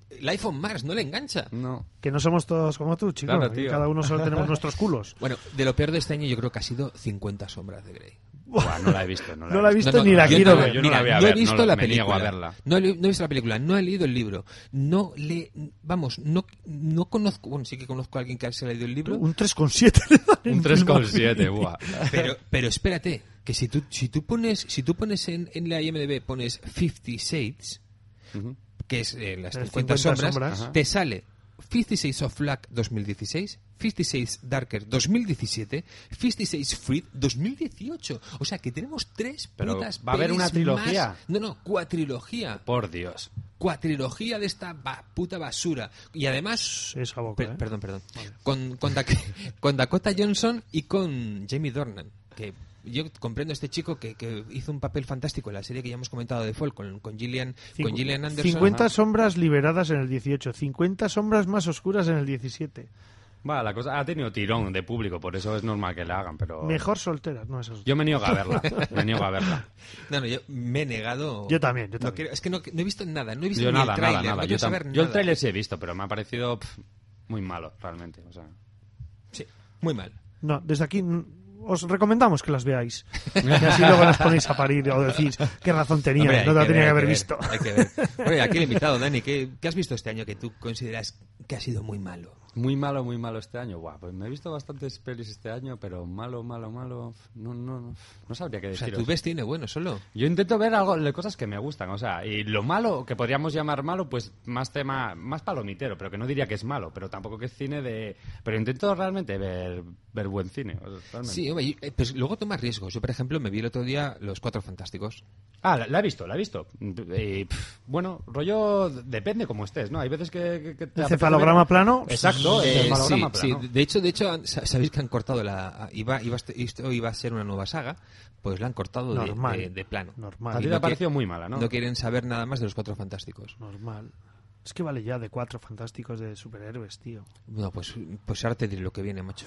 Life on Mars no le engancha. No. Que no somos todos como tú, chicos. Claro, que tío. cada uno solo tenemos nuestros culos. Bueno, de lo peor de este año yo creo que ha sido cincuenta sombras de Grey. Buah, no la he visto. No la, No la he visto No, no, ni la yo quiero no, ver. yo no Mira, la voy a no ver, he visto no la- la me niego película. a verla. No he, no he visto la película, no he leído el libro. No le, vamos, no, no conozco, bueno, sí que conozco a alguien que se ha leído el libro, Un tres coma siete le dan en Un tres coma Filmafia. siete, buah. pero, pero espérate, que si tú, si tú pones, si tú pones en, en la I M D B pones cincuenta Shades, Ujú. que es eh, las Eh, cincuenta, sombras, sombras. Ajá. te sale Fifty Shades of Black dos mil dieciséis, Fifty Shades Darker dos mil diecisiete, Fifty Shades Freed dos mil dieciocho. O sea que tenemos tres Pero putas ¿va a haber pelis una trilogía? más. No, no, cuatrilogía. Por Dios. Cuatrilogía de esta ba- puta basura. Y además... Esa boca, Per- ¿eh? Perdón, perdón. Con, con, Dak- con Dakota Johnson y con Jamie Dornan. Que yo comprendo a este chico que, que hizo un papel fantástico en la serie que ya hemos comentado de Fall con, con, Gillian, con Gillian Anderson. cincuenta Ajá. sombras liberadas en el dieciocho, cincuenta sombras más oscuras en el diecisiete. Va, la cosa ha tenido tirón de público, por eso es normal que la hagan, pero... Mejor solteras, no esas. Yo me niego a verla. Me niego a verla. No, no, yo me he negado. Yo también, yo No también. quiero- es que no, no he visto nada, no he visto Yo ni nada, el nada, tráiler, nada. no Yo, quiero tam- saber yo el nada. tráiler sí he visto, pero me ha parecido pf, muy malo, realmente. O sea, Sí, muy mal. No, desde aquí mm, os recomendamos que las veáis. Y así luego nos ponéis a parir o decís qué razón tenía, Hombre, hay no te la que tenía que ver, haber hay visto. ver, hay que ver. Oye, aquí el invitado, Dani, ¿qué, ¿qué has visto este año que tú consideras que ha sido muy malo? muy malo, muy malo este año. Buah, pues me he visto bastantes pelis este año, pero malo, malo, malo. No, no, no, no sabría qué O sea, deciros. tu ves tiene bueno solo. Yo intento ver algo de cosas que me gustan, o sea, y lo malo, que podríamos llamar malo, pues más tema, más palomitero, pero que no diría que es malo, pero tampoco que es cine de... Pero intento realmente ver, ver buen cine, o sea, realmente. Sí, hombre, y- eh, pues luego tomas riesgos. Yo, por ejemplo, me vi el otro día Los Cuatro Fantásticos. Ah, la, la he visto, la he visto. Y, pff, bueno, rollo, depende como estés, ¿no? Hay veces que... que, que te El apetece cefalograma ver- plano. Exacto, el Eh, cefalograma sí, plano. sí, de hecho, de hecho, han- sa- sabéis que han cortado la... Iba, iba, a este- esto iba a ser una nueva saga, pues la han cortado de, Normal. de- de plano. Normal. A ti Y te ha no parecido qui- muy mala, ¿no? No quieren saber nada más de Los Cuatro Fantásticos. Normal. Es que vale ya de cuatro fantásticos de superhéroes, tío. No, pues, pues ahora te diré lo que viene, macho.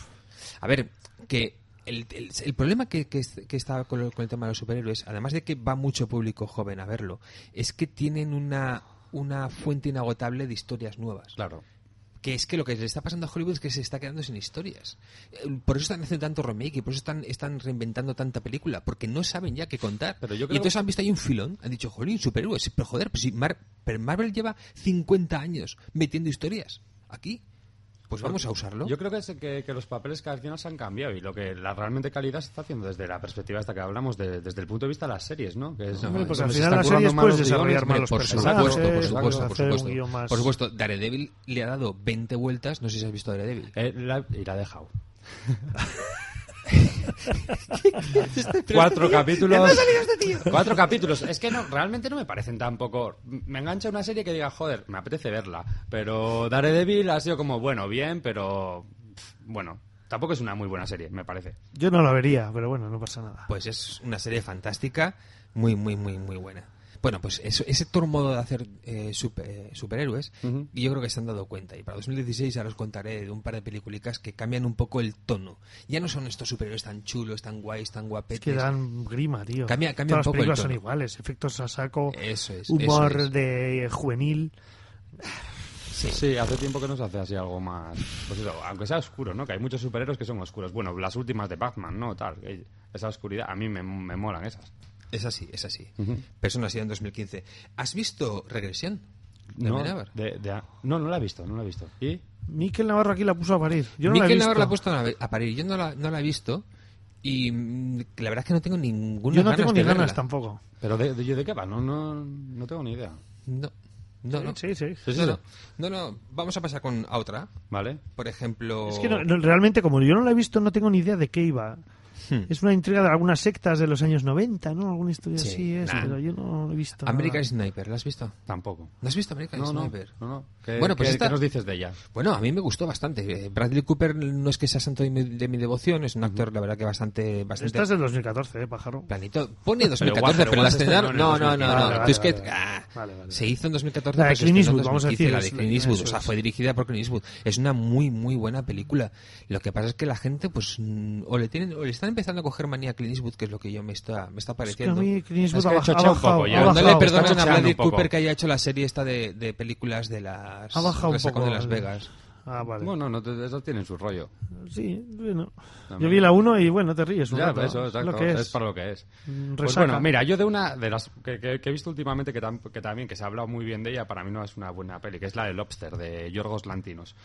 A ver, que el, el, el problema que, que, es- que está con, lo- con el tema de los superhéroes, además de que va mucho público joven a verlo, es que tienen una, una fuente inagotable de historias nuevas. Claro. Que es que lo que le está pasando a Hollywood es que se está quedando sin historias. Eh, Por eso están haciendo tanto remake y por eso están, están reinventando tanta película, porque no saben ya qué contar. Pero yo Y creo- entonces han visto ahí un filón, han dicho, jolín, superhéroes, pero joder, pues si Mar- pero Marvel lleva cincuenta años metiendo historias aquí, pues vamos a usarlo. Yo creo que, es que, que los papeles que al final se han cambiado y lo que la realmente calidad se está haciendo desde la perspectiva esta que hablamos, de- desde el punto de vista de las series, ¿no? Que es, No, Hombre, pues donde al se final están las currando series más puedes los desarrollar guiones. más Hombre, los por personajes, supuesto, por puedes supuesto, por hacer un supuesto. guión más- Por supuesto, Daredevil le ha dado veinte vueltas, no sé si has visto Daredevil. Eh, la- y la ha dejado. Cuatro capítulos. Cuatro capítulos. Es que no, realmente no me parecen tampoco. Me engancha una serie que diga, joder, me apetece verla. Pero Daredevil ha sido como, bueno, bien, pero. pff, Bueno, tampoco es una muy buena serie, me parece. Yo no la vería, pero bueno, no pasa nada. Pues es una serie fantástica, muy, muy, muy, muy buena. Bueno, pues eso, ese todo modo de hacer eh, super- eh, superhéroes, Ujú. yo creo que se han dado cuenta. Y para dos mil dieciséis ahora os contaré de un par de películas que cambian un poco el tono. Ya no son estos superhéroes tan chulos, tan guays, tan Es guapetes. que dan grima, tío. Cambia- cambia Todas un poco las películas el son tono. iguales. Efectos a saco, Eso es. humor eso es. de juvenil. Sí. Sí, hace tiempo que no se hace así algo más. Pues eso, aunque sea oscuro, ¿no? Que hay muchos superhéroes que son oscuros. Bueno, las últimas de Batman, ¿no? Tal. que Esa oscuridad, a mí me, me molan esas. Es así, es así. Ujú. Pero eso no ha sido en dos mil quince. ¿Has visto Regresión? De No, Amenábar. de- de- no, no la he visto, no la he visto. ¿Y? Miquel Navarro aquí la puso a parir. Yo no la he Miquel visto. Navarro la ha puesto a a parir. Yo no la, no la he visto. Y mm, la verdad es que no tengo ninguna Yo no ganas tengo de ni ganas verla. tampoco. ¿Pero de, de, de qué va? No, no, no tengo ni idea. No, no, no. Sí, sí. Sí, sí, No, sí. no, no, no. Vamos a pasar con a otra. ¿Vale? Por ejemplo... Es que no- no, realmente, como yo no la he visto, no tengo ni idea de qué iba. Hmm. Es una intriga de algunas sectas de los años noventa, ¿no? Alguna historia Sí, así es, nah. pero yo no he visto American nada. Sniper, ¿la has visto? Tampoco. ¿No has visto American No, no, Sniper? no, no. ¿Qué, Bueno, pues qué- esta- qué nos dices de ella? Bueno, a mí me gustó bastante. Eh, Bradley Cooper no es que sea santo de mi, de mi devoción, es un actor, la verdad, que bastante... bastante Esta es del dos mil catorce, ¿eh, pájaro? planito. Pone dos mil Pero catorce, igual- pero, pero la igual se estrenaron... estrenó en No, el no, no, dos mil quince. no. Vale, Tú es que... vale, ah, vale, vale. Se hizo en dos mil catorce, La de pero se Clint estrenó en Eastwood, vamos a dos mil quince, decir, la es de la- Clint Eastwood. eso O sea, es. fue dirigida por Clint Eastwood. Es una muy, muy buena película. Lo que pasa es que la gente, pues, mm, o le tienen, o le están empezando a coger manía Clint Eastwood, que es lo que yo me está, me está Es que a pareciendo. mí Clint Eastwood Es que ha baj- chochea ha un poco bajado, ya. ha Pero no le bajado. perdonan está a chocheando Bradley un poco. Cooper que haya hecho la serie esta de, de películas de las... Ha bajado un Resacón poco de Las el- Vegas. Ah, vale. Bueno, no, te- eso tienen su rollo. Sí, bueno. No, Yo no. vi la uno y bueno, te ríes un Ya, rato. eso, Es exacto. lo que es. Es para lo que es. Mm, Pues resaca. bueno, mira, yo de una de las que, que- que he visto últimamente que, tam- que también que se ha hablado muy bien de ella, para mí no es una buena peli, que es la de Lobster, de Yorgos Lanthimos.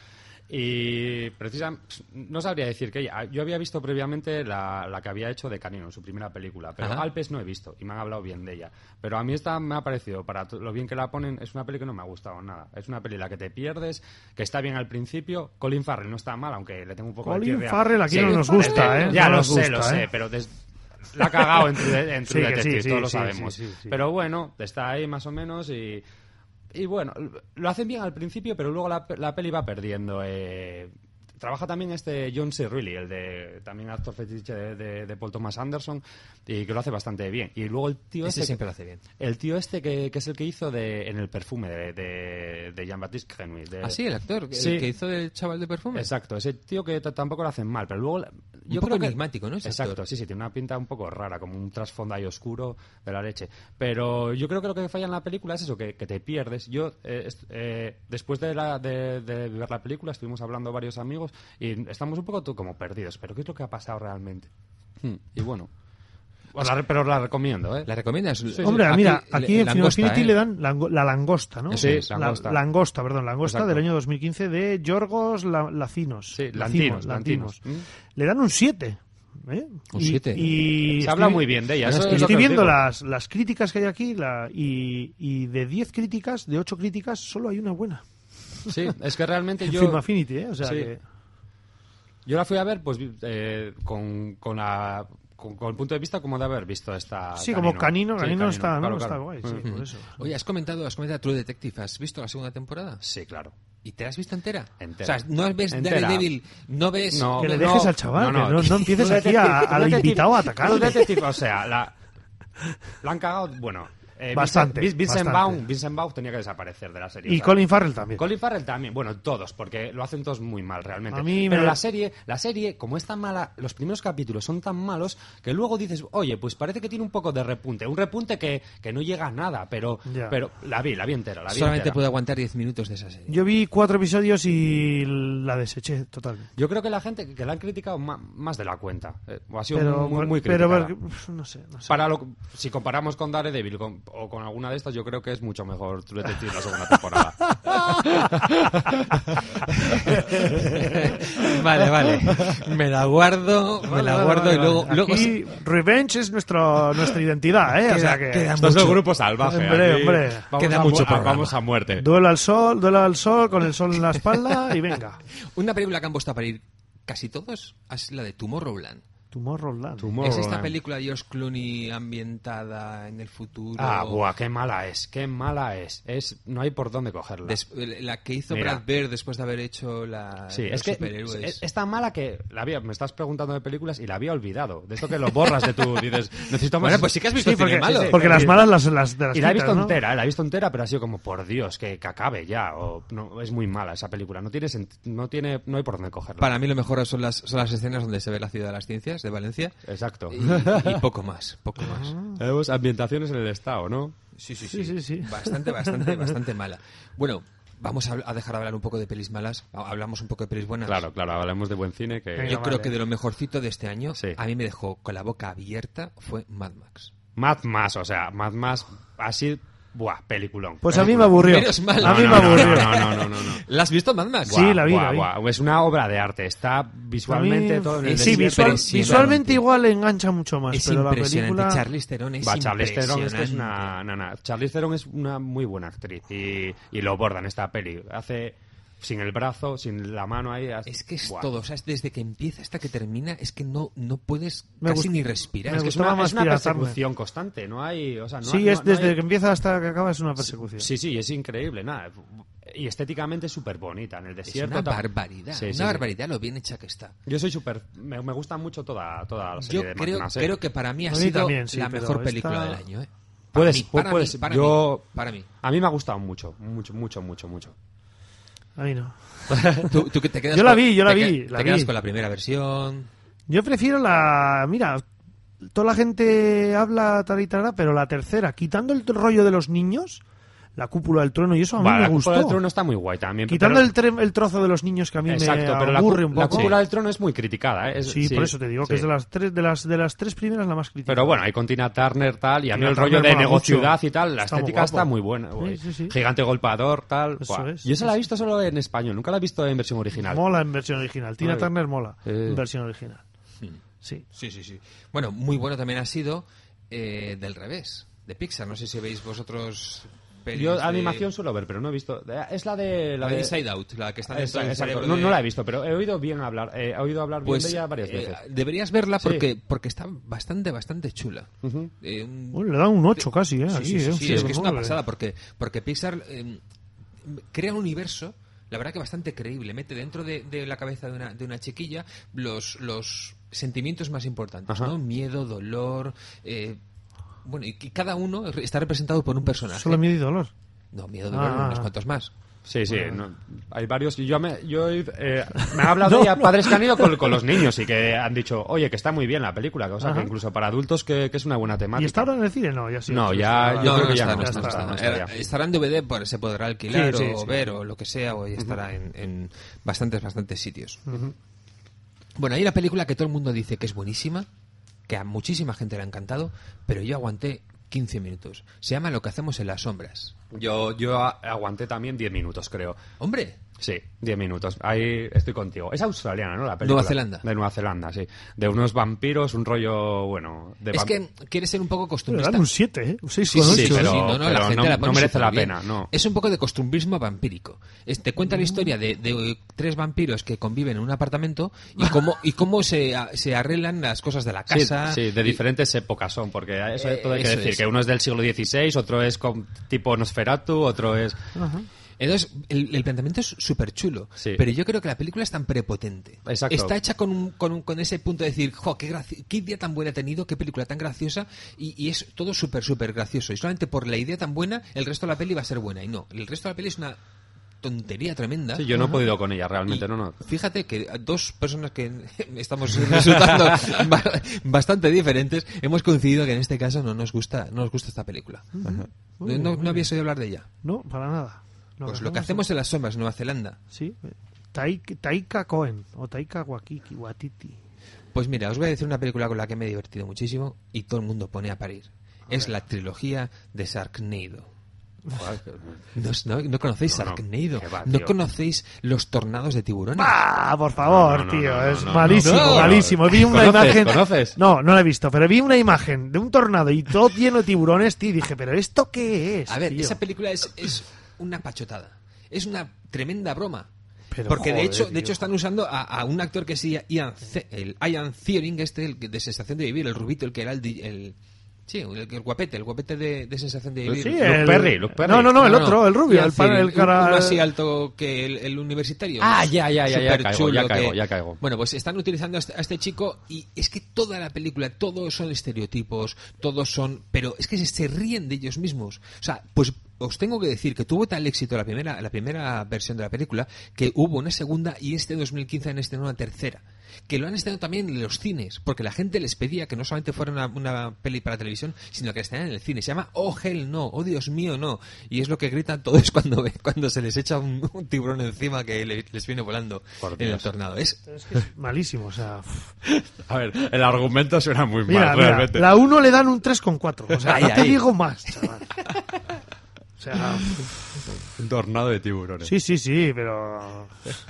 Y precisamente, no sabría decir que ella. Yo había visto previamente la, la que había hecho de Canino, su primera película, pero Ajá. Alpes no he visto y me han hablado bien de ella. Pero a mí esta me ha parecido, para to- lo bien que la ponen, es una peli que no me ha gustado nada. Es una peli en la que te pierdes, que está bien al principio. Colin Farrell no está mal, aunque le tengo un poco de Colin tirria. Farrell aquí Sí, no nos gusta, ¿eh? Ya No lo nos sé, gusta, lo ¿eh? sé, pero des- la ha cagado en True, en True Sí, que sí, Detective, sí, todos lo sí, sabemos. sí, sí, sí. Pero bueno, está ahí más o menos y... Y bueno, lo hacen bien al principio, pero luego la, la peli va perdiendo. Eh, trabaja también este John C. Reilly, el de también actor fetiche de, de, de Paul Thomas Anderson, y que lo hace bastante bien. Y luego el tío Ese este, siempre lo hace bien. el tío este que, que es el que hizo de, en el perfume de, de, de Jean-Baptiste Grenouille. de- Ah, sí, el actor, el Sí. que hizo del chaval de perfume. Exacto, ese tío que t- tampoco lo hacen mal, pero luego... la- Yo poco creo que- enigmático, ¿no? Ese Exacto, actor. sí, sí, tiene una pinta un poco rara, como un trasfondo ahí oscuro de la leche. Pero yo creo que lo que falla en la película es eso, que, que te pierdes. Yo, eh, est- eh, después de, la, de, de ver la película, estuvimos hablando varios amigos y estamos un poco tú como perdidos. ¿Pero qué es lo que ha pasado realmente? Hmm, Y bueno... os la re- pero os la recomiendo, ¿eh? ¿La recomiendas? Hombre, Aquí, mira, le- aquí en Film langosta, Affinity ¿eh? le dan lango- la langosta, ¿no? Sí, La- langosta. langosta, perdón, langosta Exacto. del año dos mil quince de Yorgos La- Lacinos. Sí, Lacimos, Lantinos, Lantinos. Lantinos. Le dan un siete. ¿eh? Un Y- siete. Y, Se habla estoy- muy bien de ella. Bueno, eso es que es lo Estoy que os viendo digo. las, las críticas que hay aquí la, y, y de diez críticas, de ocho críticas, solo hay una buena. Sí, es que realmente En yo... Film Affinity, ¿eh? O sea Sí. que... Yo la fui a ver pues eh, con, con, la, con, con el punto de vista como de haber visto esta... Sí, como Canino, Sí, Canino está, ¿no? claro, Está claro. guay, sí, Ujú. por eso. Oye, has comentado, has comentado True Detective. ¿Has visto la segunda temporada? Sí, claro. ¿Y te la has visto entera? Entera. O sea, no ves Entera. Daredevil, no ves... No, Que le no, dejes al chaval, que no, no empieces True aquí a- Detective, al True invitado a Detective, atacarle. True Detective, o sea, la, la han cagado, bueno... eh, Bastante, Vincent, Vincent bastante. Vaughn, Vincent Vaughn tenía que desaparecer de la serie. Y o sea, Colin Farrell también. Colin Farrell también, bueno, todos, porque lo hacen todos muy mal realmente. A mí Pero me- la serie, la serie, como es tan mala, los primeros capítulos son tan malos que luego dices, oye, pues parece que tiene un poco de repunte, un repunte que, que no llega a nada, pero, Ya. pero la vi, la vi entera, la vi Solamente entera. puedo aguantar diez minutos de esa serie. Yo vi cuatro episodios y la deseché totalmente. Yo creo que la gente que la han criticado ma- más de la cuenta, eh, o ha sido Pero, muy, muy pero, criticada. pero, uf, no sé, no sé. Para lo, si comparamos con Daredevil con- o con alguna de estas, yo creo que es mucho mejor True Detective la segunda temporada. Vale, vale. Me la guardo, me la Vale, guardo vale, y luego... vale. luego Aquí, Revenge es nuestro, nuestra identidad, ¿eh? o Queda- sea que... queda Esto es mucho. el grupo salvaje. Hombre, aquí hombre. Vamos Queda a, mucho mu- a- programa. vamos a muerte. Duelo al sol, duelo al sol, con el sol en la espalda y venga. Una película que han puesto a parir casi todos es la de Tomorrowland. Tomorrowland. Tomorrowland. Es esta película de George Clooney ambientada en el futuro. Ah, buah, qué mala es, qué mala es. Es no hay por dónde cogerla. Des- la que hizo Mira. Brad Bird después de haber hecho la Sí, los es que superhéroes. es, es tan mala que la había, me estás preguntando de películas y la había olvidado. De esto que lo borras de tu, dices, necesito más. Bueno, pues sí que has visto Sí, cine porque, malo. porque las malas las, las de las Y la he quitas, visto ¿no? entera, eh, la he visto entera, pero ha sido como, por Dios, que, que acabe ya. O, no, es muy mala esa película. No tiene, sent- no tiene, no hay por dónde cogerla. Para mí lo mejor son las, son las escenas donde se ve la ciudad de las ciencias de Valencia. Exacto. Y, y poco más, poco más. Tenemos ambientaciones en el estado, ¿no? Sí, sí, Sí, sí, sí. Bastante, bastante, bastante mala. Bueno, vamos a, a dejar de hablar un poco de pelis malas. Hablamos un poco de pelis buenas. Claro, claro, hablamos de buen cine que... Venga, Yo creo vale. que de lo mejorcito de este año, Sí. a mí me dejó con la boca abierta, fue Mad Max. Mad Max, o sea, Mad Max, así, buah, peliculón. Pues a mí me aburrió. Menos mal. A mí No, me no, aburrió. no, no, no, no, no. ¿La has visto, Mad Max? Sí, la vi, Buah, la vi. buah, es una obra de arte, está visualmente A mí- todo en el Sí, Es visual- desierto. impresionante. visualmente igual engancha mucho más, Es pero la impresionante. película... Charlize Theron es Va, Charlize Theron es, que es impresionante. una, na, na. Charlize Theron es una muy buena actriz y, y lo borda en esta peli. Hace sin el brazo, sin la mano ahí. hace- Es que es buah. todo, o sea, es desde que empieza hasta que termina, es que no, no puedes Me casi gust- ni respirar. me Es que Es gustaba una, más es una piratarme. persecución constante, no hay, o sea, no Sí, hay- es no- no desde hay- que empieza hasta que acaba es una persecución. Sí, sí, es increíble, nada. Y estéticamente súper bonita en el es desierto. una tal. barbaridad, Sí, una sí, sí. barbaridad lo bien hecha que está. Yo soy súper, me, me gusta mucho toda, toda la serie Yo de Mad creo, Max, ¿eh? creo que para mí ha A mí sido también, sí, la pero mejor esta- película del año. ¿eh? Para Puedes, mí, pu- para puedes, mí, para yo, mí, para mí. A mí me ha gustado mucho, mucho, mucho, mucho, mucho, mucho. A mí no. Tú, tú que te quedas Yo la con- vi, yo la te vi, que- la te quedas vi. con la primera versión. Yo prefiero la... Mira, toda la gente habla tal y tal, pero la tercera, quitando el rollo de los niños, la cúpula del trueno, y eso a mí Vale, me la gustó. cúpula del trono está muy guay también. Quitando pero... el, tre- el trozo de los niños que a mí Exacto, me pero la, aburre cú- un poco. la cúpula del trono es muy criticada, ¿eh? Es- Sí, por eso te digo que sí. es de las tres de las de las tres primeras la más crítica. Pero bueno, ahí con Tina Turner tal, y a mí Tina el rollo Turner de mola negociudad mucho. y tal, la Está muy estética guapo. está muy buena. güey. Sí, sí, sí. Gigante golpeador, tal. Eso Buah. es, Yo esa sí, la he sí. visto solo en español, nunca la he visto en versión original. Mola en versión original. Tina Ay. Turner mola Sí. en versión original. Sí. Sí, sí, sí. Bueno, muy bueno también ha sido eh, del revés, de Pixar. No sé si veis vosotros... pelis Yo de- animación suelo ver, pero no he visto. Es la de... La La de de Inside Out, la que está dentro Exacto, del exacto. cerebro No, de- no la he visto, pero he oído bien hablar. eh, he oído hablar Pues bien de ella varias eh, veces. deberías verla Sí. porque porque está bastante, bastante chula. Ujú. Eh, un- Uy, le dan un ocho casi, ¿eh? Sí, Aquí, sí, sí, ¿eh? sí, es que es una Joder. pasada porque, porque Pixar eh, crea un universo, la verdad que bastante creíble, mete dentro de, de la cabeza de una, de una chiquilla los, los sentimientos más importantes, Ajá. ¿no? Miedo, dolor, eh, bueno, y que cada uno está representado por un personaje. Solo miedo y dolor. No, miedo, dolor, Ah. unos cuantos más. Sí, sí, no, hay varios. y Yo me, yo, eh, me ha hablado ya padres que han ido con, con los niños y que han dicho, oye, que está muy bien la película, o sea, Ajá. que incluso para adultos que, que es una buena temática. ¿Y está ahora en el cine? No, ya sí. No, sí, ya- está- yo no, creo no que ya está, no, no está, no no está, está. no está Era- ya. Estará en D V D, pues, se podrá alquilar Sí, sí, o sí. ver o lo que sea, o ya estará en, en bastantes, bastantes sitios. Bueno, hay una película que todo el mundo dice que es buenísima, que a muchísima gente le ha encantado, pero yo aguanté quince minutos. Se llama Lo que hacemos en las sombras. Yo, yo a- aguanté también diez minutos, creo. Hombre, Sí, diez minutos. Ahí estoy contigo. Es australiana, ¿no? La película. Nueva Zelanda. De Nueva Zelanda, sí. De unos vampiros, un rollo, bueno... De es vamp- que quiere ser un poco Le costumbrista. dan un siete, ¿eh? Un seis Sí, con sí, ocho. pero- sí, no, no, la pero gente no- la pone no merece la superbién. pena, no. Es un poco de costumbrismo vampírico. Es- te cuenta la historia de, de tres vampiros que conviven en un apartamento y cómo y cómo se, a- se arreglan las cosas de la Sí, casa. sí, de y- diferentes épocas son, porque eso Eh, todo hay que eso decir, es. que uno es del siglo dieciséis, otro es con, tipo Nosferatu, otro es... Ajá. Entonces, el, el planteamiento es súper chulo, Sí. pero yo creo que la película es tan prepotente. Exacto. Está hecha con, un- con, un- con ese punto de decir, jo, qué, graci- qué idea tan buena ha tenido, qué película tan graciosa, y, y es todo súper, súper gracioso. Y solamente por la idea tan buena, el resto de la peli va a ser buena. Y no, el resto de la peli es una tontería tremenda. Sí, yo no he podido con ella, realmente, Y no, no. Fíjate que dos personas que estamos resultando ba- bastante diferentes hemos coincidido que en este caso no nos gusta, no nos gusta esta película. No, no, no habías oído hablar de ella. No, para nada. Pues lo que hacemos en las sombras, Nueva Zelanda. Sí. Taika, Taika Cohen o Taika Waititi. Waititi. Pues mira, os voy a decir una película con la que me he divertido muchísimo y todo el mundo pone a parir. Es la trilogía de Sharknado. ¿No, no, no conocéis No, no. Sharknado? Qué va, ¿No tío. conocéis los tornados de tiburones? ¡Ah, por favor, No, no, tío! no, no, es no, malísimo, no. malísimo. Vi una ¿Conoces? imagen... ¿Conoces? No, no la he visto, pero vi una imagen de un tornado y todo lleno de tiburones, tío, y dije, ¿pero esto qué es, A ver, tío? esa película es, es una pachotada. Es una tremenda broma. Pero, Porque de joder, hecho, de tío. hecho están usando a, a un actor que sí, Ian, Ce- el Ian Ziering, este, el que- de Sensación de Vivir, el rubito, el que era el, di- el sí, el, el guapete, el guapete de, de Sensación de Vivir. Sí, Luke el... Perry, Luke Perry. No, no, no, el No, otro, no. el rubio, Ian el, pan, Ziering, el cara... uno así alto que el, el universitario. Ah, ya, ya, ya, ya Superchulo caigo, ya caigo, que- ya caigo. Bueno, pues están utilizando a este, a este chico y es que toda la película, todos son estereotipos, todos son... Pero es que se, se ríen de ellos mismos. O sea, pues os tengo que decir que tuvo tal éxito la primera, la primera versión de la película que hubo una segunda y este dos mil quince han estrenado una tercera. Que lo han estrenado también en los cines, porque la gente les pedía que no solamente fuera una, una peli para televisión, sino que la estrenaran en el cine. Se llama Oh Hell No, oh Dios mío no. Y es lo que gritan todos cuando ven- cuando se les echa un, un tiburón encima que le- les viene volando Por en el Dios. tornado. Es, Es que es malísimo, o sea... pff. A ver, el argumento suena muy Mira, mal, mira, realmente. la uno le dan un tres coma cuatro. O sea, Ahí, no te ahí. digo más, chaval. O sea... Un tornado de tiburones. Sí, sí, sí, pero...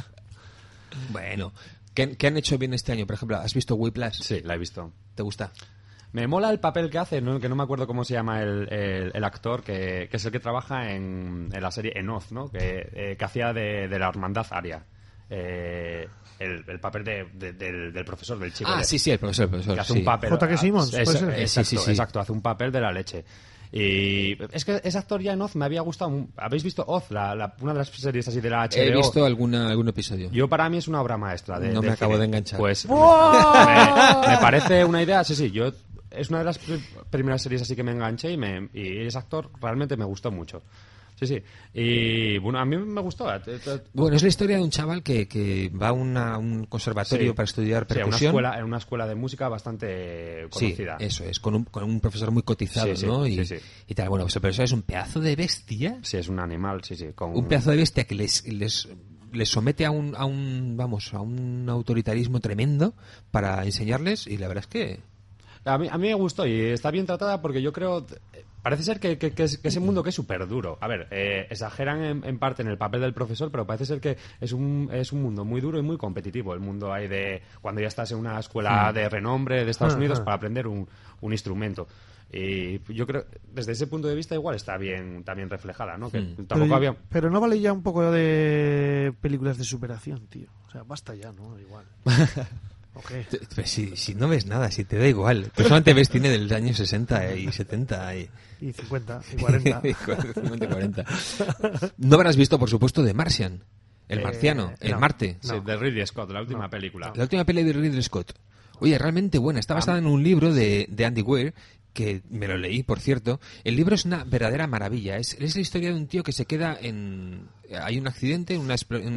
bueno, ¿qué, qué han hecho bien este año? Por ejemplo, ¿has visto Whiplash? Sí, la he visto. ¿Te gusta? Me mola el papel que hace, ¿no? Que no me acuerdo cómo se llama el, el- el actor, que, que es el que trabaja en, en la serie En Oz, ¿no? Que, eh, que hacía de, de la hermandad Aria. Eh, el, el papel de, de- del, del profesor, del chico. Ah, de- sí, sí, el profesor, el profesor. que hace sí. un papel. J K. Simmons, Es- ¿puede ser? Eh, sí, exacto, sí, sí. exacto, hace un papel de la leche. Y es que ese actor ya en Oz me había gustado. mu- ¿Habéis visto Oz? La, la- una de las series así de la H B O. He visto alguna, algún episodio. Yo para mí es una obra maestra. De, No me de acabo cine. de enganchar. Pues ¡Wow! me, me parece una idea, sí, sí, yo es una de las pr- primeras series así que me enganché y, me, y ese actor realmente me gustó mucho. Sí, sí. Y bueno, a mí me gustó. Bueno, es la historia de un chaval que, que va a una, un conservatorio sí. para estudiar sí, percusión. Una escuela, en una escuela de música bastante conocida. Sí, eso es, con un, con un profesor muy cotizado, sí, sí, ¿no? Sí, y, sí. y tal. Bueno, pues el profesor es un pedazo de bestia. Sí, es un animal, sí, sí. Con... Un pedazo de bestia que les... les les somete a un, a un vamos a un autoritarismo tremendo para enseñarles, y la verdad es que a mí, a mí me gustó y está bien tratada porque yo creo parece ser que, que, que, es, que ese mundo que es súper duro. A ver, eh, exageran en, en parte en el papel del profesor, pero parece ser que es un, es un mundo muy duro y muy competitivo. El mundo hay de cuando ya estás en una escuela de renombre de Estados Unidos para aprender un, un instrumento. Y yo creo, desde ese punto de vista igual está bien también reflejada, ¿no? Que mm. tampoco pero, había... pero no vale ya un poco de películas de superación, tío. O sea, basta ya, ¿no? Igual. Okay. Pues si, si no ves nada, si te da igual. Tú solamente ves cine del año sesenta y setenta y... Y cincuenta, y cuarenta. cincuenta y cuarenta. No habrás visto, por supuesto, The Martian. El Eh, marciano, el no. Marte. Sí, de Ridley Scott, la última no, película. La última peli de Ridley Scott. Oye, realmente buena. Está basada en un libro de, de Andy Weir, que me lo leí, por cierto. El libro es una verdadera maravilla. Es, es la historia de un tío que se queda en... Hay un accidente, una,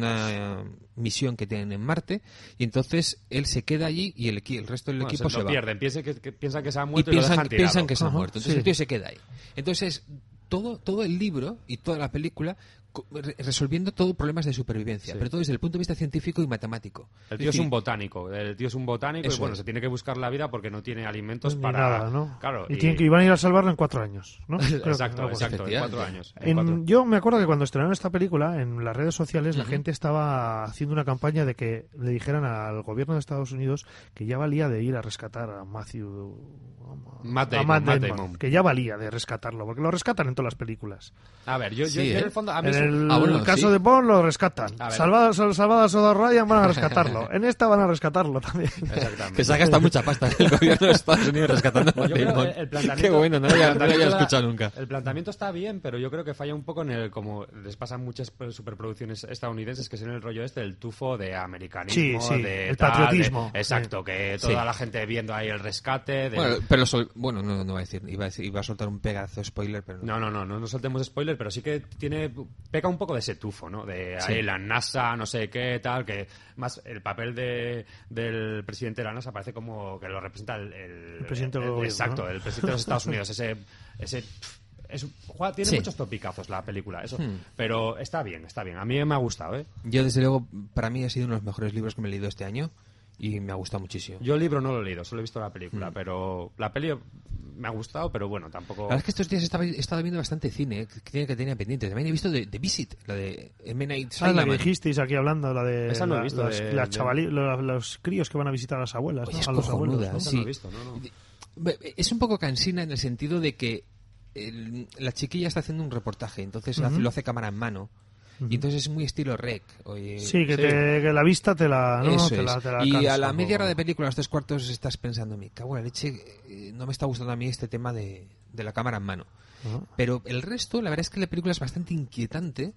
una misión que tienen en Marte, y entonces él se queda allí y el, el resto del bueno, equipo se, se lo va. pierden, piensan que, que, piensan que se ha muerto y, y, piensan, lo dejan tirado. piensan que se ha Ajá, muerto. Entonces sí. el tío se queda ahí. Entonces, todo, todo el libro y toda la película resolviendo todo problemas de supervivencia, sí. pero todo desde el punto de vista científico y matemático. El tío es, decir, es un botánico, el tío es un botánico y bueno, es. se tiene que buscar la vida porque no tiene alimentos Ni para nada, ¿no? Claro, y, y... Tienen que, y van a ir a salvarlo en cuatro años, ¿no? exacto, que, exacto, en cuatro años. En en, cuatro... Yo me acuerdo que cuando estrenaron esta película en las redes sociales uh-huh. la gente estaba haciendo una campaña de que le dijeran al gobierno de Estados Unidos que ya valía de ir a rescatar a Matthew Matt Damon, a Matt Damon, Matt Damon. que ya valía de rescatarlo, porque lo rescatan en todas las películas. A ver, yo, yo, sí, yo ¿eh? en el fondo... A mí en eso... el ah, bueno, caso sí. de Bond lo rescatan. Salvadas Salvada Soda Ryan van a rescatarlo. En esta van a rescatarlo también. Exactamente. Que se ha gastado mucha pasta el gobierno de Estados Unidos rescatando a Damon. El planteamiento, Qué bueno, no lo había, no había escuchado nunca. El planteamiento está bien, pero yo creo que falla un poco en el... Como les pasan muchas superproducciones estadounidenses, que es en el rollo este del tufo de americanismo, sí, sí, de el tal, patriotismo. De, exacto, sí. que toda sí. la gente viendo ahí el rescate... De... Bueno, pero sol, bueno no, no va a decir iba a, decir, iba a soltar un pedazo de spoiler, pero... No, no, no, no, no soltemos spoiler, pero sí que tiene peca un poco de ese tufo, ¿no? De ahí sí. la NASA, no sé qué, tal, que más el papel de, del presidente de la NASA parece como que lo representa el... El, el presidente el, del gobierno, exacto, ¿no? el presidente de los Estados Unidos, ese... ese es, juega, tiene sí. muchos topicazos la película, eso, hmm. pero está bien, está bien. A mí me ha gustado, ¿eh? Yo, desde luego, para mí ha sido uno de los mejores libros que me he leído este año y me ha gustado muchísimo. Yo el libro no lo he leído, solo he visto la película, hmm. pero la peli me ha gustado, pero bueno, tampoco... La verdad es que estos días he estado, he estado viendo bastante cine, ¿eh? que, que tenía pendientes. También he visto The, The Visit, la de M. Night Ah, la Shyamalan. que dijisteis aquí hablando, la de Esa no he la, visto, las, de- las de- chavali- los, los críos que van a visitar a las abuelas, Oye, ¿no? es A los abuelos, cojonuda, ¿no? Esa sí. no he visto, no, no. Es un poco cansina en el sentido de que el- la chiquilla está haciendo un reportaje, entonces Ujú. lo hace cámara en mano. Y entonces es muy estilo rec. Oye, Sí, que, Sí. Te, que la vista te la... No, Eso te la, es. te la Y cansa a la un media hora poco. de película, a los tres cuartos, estás pensando, me cago en la leche, eh, no me está gustando a mí este tema de, de la cámara en mano. Ajá. Pero el resto, la verdad es que la película es bastante inquietante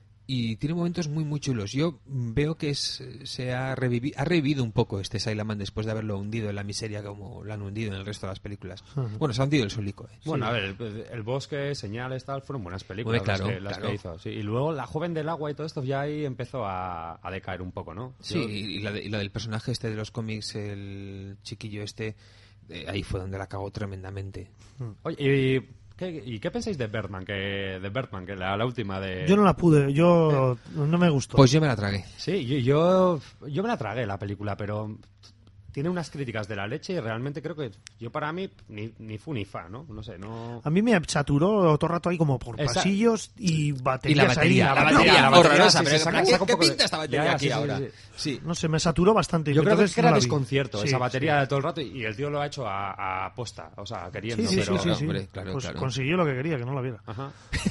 y tiene momentos muy muy chulos. Yo veo que es, se ha, revivi- ha revivido un poco este Shyamalan después de haberlo hundido en la miseria como lo han hundido en el resto de las películas. Ajá. Bueno, se ha hundido el solico. ¿eh? Bueno, a ver, el, el bosque, señales, tal, fueron buenas películas Hombre, claro, las, que, las claro. que hizo. Sí. Y luego La joven del agua y todo esto ya ahí empezó a, a decaer un poco, ¿no? Sí, Yo- y la, de- y la del personaje este de los cómics, el chiquillo este, eh, ahí fue donde la cagó tremendamente. Oye, ¿y qué, y qué pensáis de Birdman? Que, de Birdman, que la, la última de... Yo no la pude, yo no me gustó. Pues yo me la tragué. Sí, yo, yo, yo me la tragué la película, pero tiene unas críticas de la leche y realmente creo que yo para mí ni, ni fu ni fa, ¿no? No sé, no... A mí me saturó todo el rato ahí como por Esa- pasillos y Y baterías la batería, ahí. la la batería, batería, la batería, horrorosa, sí, pero sí, saca- ¿qué, saca un qué poco de- pinta esta batería Ya, ya, aquí sí, sí, ahora? sí. Sí. No sé, me saturó bastante. Yo creo entonces que era no la vi. desconcierto Sí, esa batería sí. de todo el rato y el tío lo ha hecho a, a posta, o sea, queriendo, Sí, sí, pero... sí, sí, sí. hombre, claro, pues claro. consiguió lo que quería, que no la viera. Ajá.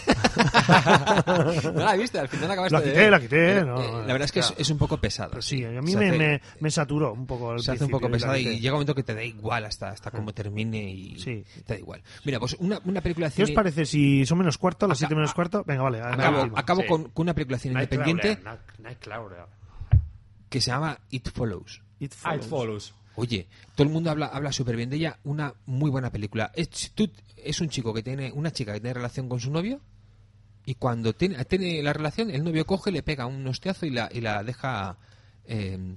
¿No la viste? Al final acabaste La de quité, ver. la quité, Eh, no, eh, la verdad es que es, claro. es un poco pesada. Pero sí, a mí Se me, hace- me, me saturó un poco al se hace un poco principio pesada y la y quité. llega un momento que te da igual hasta, hasta cómo termine y Sí. te da igual. Mira, pues una, una película de ¿Qué os cine... parece si son menos cuarto, las Acá- siete menos cuarto? Venga, vale. a la Acabo, última. acabo Sí. con, con una película de cine independiente Nightcrawler, Night- Nightcrawler. que se llama It Follows. It Ah, It Follows. Follows. Oye, todo el mundo habla habla súper bien de ella, una muy buena película. Es, tú- es un chico que tiene, una chica que tiene relación con su novio Y cuando tiene, tiene la relación, el novio coge, le pega un hostiazo y la, y la deja eh,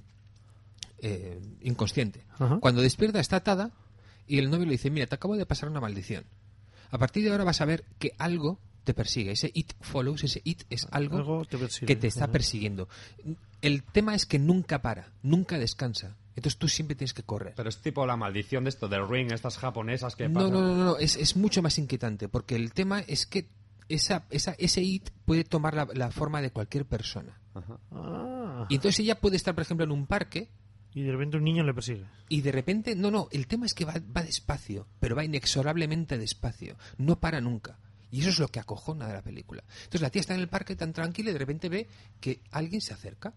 eh, inconsciente. Ajá. Cuando despierta está atada y el novio le dice, mira, te acabo de pasar una maldición. A partir de ahora vas a ver que algo te persigue. Ese it follows, ese it es algo, Algo te persigue. que te está Ajá. persiguiendo. El tema es que nunca para, nunca descansa. Entonces tú siempre tienes que correr. Pero es tipo la maldición de esto, del Ring, estas japonesas que No, pasan. no, no, no, no. Es, es mucho más inquietante porque el tema es que esa, esa, ese it puede tomar la, la forma de cualquier persona. Ajá. Ah, Y entonces ella puede estar, por ejemplo, en un parque y de repente un niño le persigue. y de repente, no, no, el tema es que va, va despacio, pero va inexorablemente despacio, no para nunca. Y eso es lo que acojona de la película. Entonces la tía está en el parque tan tranquila y de repente ve que alguien se acerca,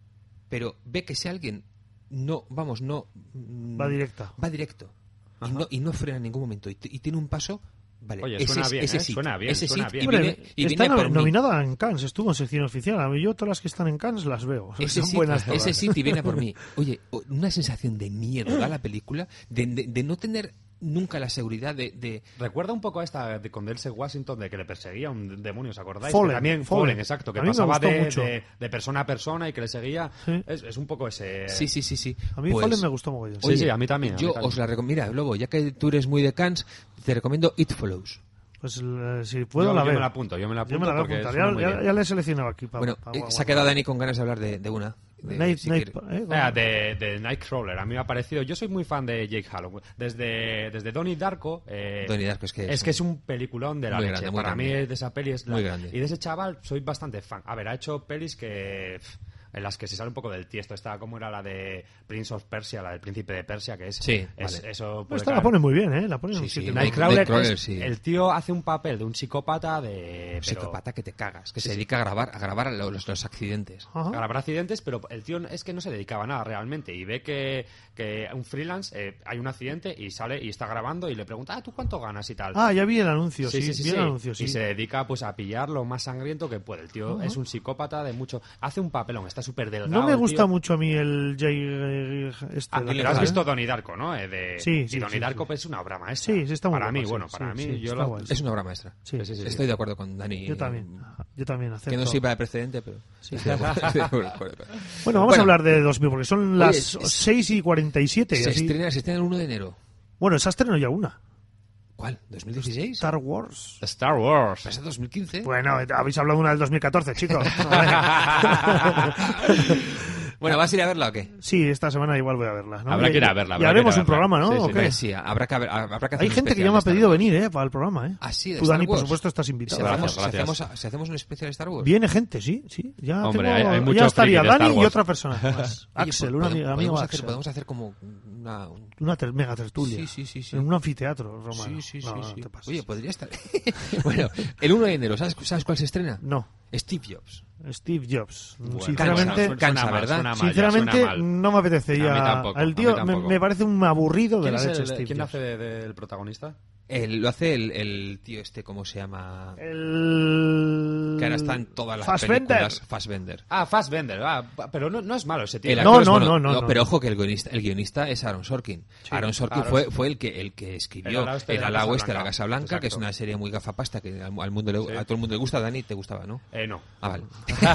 pero ve que ese alguien no, vamos, no... mm, Va directa. Va directo. Y no, y no frena en ningún momento. Y, t- y tiene un paso... Vale, Oye, ese suena es- bien, ese ¿eh? sí, Suena bien, ese suena sí, bien. y Hombre, viene, y está viene no- por mí. nominada en Cannes, estuvo en sección oficial. A mí yo todas las que están en Cannes las veo. Ese Son sí, buenas todas. ese sí te viene a por mí. Oye, o- una sensación de miedo da la película, de, de- de no tener nunca la seguridad de... de- Recuerda un poco a esta de con Denzel Washington de que le perseguía un demonio, ¿os acordáis? Fallen, Que también Fallen. Fallen, exacto, que A mí me pasaba gustó de, mucho. de- de persona a persona y que le seguía. Sí. Es, es un poco ese... Sí, sí, sí, sí. A mí Pues, Fallen me gustó mogollón. Sí, sí, a mí también, a mí Yo también. os la recomiendo. Mira, Lobo, ya que tú eres muy de Cannes, te recomiendo It Follows. Pues eh, si puedo yo, la yo veo. me la apunto, yo me la apunto Yo me la voy a porque apuntar. suena Ya, muy ya, bien. ya le he seleccionado aquí. Pa, Bueno, pa- eh, pa- se ha quedado Dani con ganas de hablar de, de una. De- Night- si Night- quiere. eh, O sea, de, de Nightcrawler, a mí me ha parecido... Yo soy muy fan de Jake Hallow. Desde, desde Donnie Darko... Eh, Donnie Darko es que es es que es un peliculón de la muy leche. grande, muy Para mí grande. es de esa peli es la- Muy grande. Y de ese chaval soy bastante fan. A ver, ha hecho pelis que... pff, en las que se sale un poco del tiesto. Esta, como era la de Prince of Persia, la del Príncipe de Persia, que es... Sí, es- vale. Eso Pues puede esta la caer. ponen muy bien, ¿eh? La ponen Sí, un sí, siete. Night- Nightcrawler, Nightcrawler, es- sí. el tío hace un papel de un psicópata de... Un pero- psicópata que te cagas, que Sí, se sí. dedica a grabar, a grabar los, los, los accidentes. Ajá. a grabar accidentes, pero el tío es que no se dedicaba a nada realmente y ve que, que un freelance eh, hay un accidente y sale y está grabando y le pregunta, ah, ¿tú cuánto ganas y tal? Ah, ya vi el anuncio, sí, sí, sí, vi sí. el anuncio, sí. Y se dedica pues a pillar lo más sangriento que puede. El tío Ajá. es un psicópata de mucho... Hace un papelón, está súper delgado. No me el gusta tío. mucho a mí el Jay eh, este, Ah, la pero cara, has ¿eh? visto Donnie Darko, ¿no? Eh, de... Sí, sí, Y Donnie sí, Darko sí. pues, es una obra maestra. Sí, sí, está muy Para mí, guapa, bueno, sí, para sí, mí... sí, yo está lo- guay. Es una obra maestra. Sí. Sí, sí, sí. Estoy de acuerdo con Dani. Yo también, yo también acepto. Que no sirva de precedente, pero... Sí. Estoy de acuerdo, estoy de acuerdo. Bueno, vamos Bueno. a hablar de dos mil, porque son Oye, las es- seis y cuarenta y siete. y Se así- estrena, se estrena el uno de enero. Bueno, esa estreno ya una. ¿Cuál? ¿dos mil dieciséis? Star Wars. Star Wars. ¿Pasa dos mil quince? Bueno, habéis hablado de una del dos mil catorce, chicos. Bueno, ¿vas a ir a verla o qué? Sí, esta semana igual voy a verla. ¿no? Habrá Y- que ir a verla, Y habrá que haremos ir a un verla. programa, ¿no? Sí, sí, ¿O qué? Pues sí, habrá que, haber- habrá que hacer Hay un gente que especial ya me de ha Star pedido Wars. venir, ¿eh? Para el programa, ¿eh? Ah, sí, de Tú, Star Dani, por Wars. supuesto, estás Si invitado. Gracias, hacemos, si gracias. hacemos- si hacemos un especial de Star Wars. Viene gente, sí, sí. Ya, Hombre, tengo- hay- hay mucho ya estaría friki de Star Dani y Wars. otra persona más. Oye, Axel, po- un podemos- ami- amigo podemos hacer, Axel. podemos hacer como una... un- Una ter- mega tertulia. Sí, sí, sí, sí. En un anfiteatro romano. Sí, sí, sí, No, no sí. te pases. Oye, podría estar. Bueno, el uno de enero, ¿sabes, ¿sabes cuál se estrena? No, Steve Jobs. Steve Jobs. Bueno, Sinceramente, cansa, suena cansa, mal, ¿verdad? suena mal, ya, sinceramente suena mal. no me apetece ya. A mí tampoco, El a tío mí me, tampoco. me parece un aburrido de ¿Quién, la es leche, el- Steve ¿quién Jobs. hace de- del protagonista? El- lo hace el, el tío este, ¿cómo se llama? El... Que ahora está en todas las Fassbender. películas. Fassbender. Ah, Fassbender, ah, pero no, no es malo ese tío. El No, actor es no, bueno. no, no, no. Pero ojo que el guionista, el guionista es Aaron Sorkin. Aaron Sorkin Aaron fue, Sorkin. fue el que el que escribió El ala oeste de El la ala Casa oeste de la Blanca. Casa Blanca, que es Exacto. una serie muy gafapasta que al, al mundo le- Sí. a todo el mundo le gusta. Dani, te gustaba, ¿no? Eh, no. Ah, vale.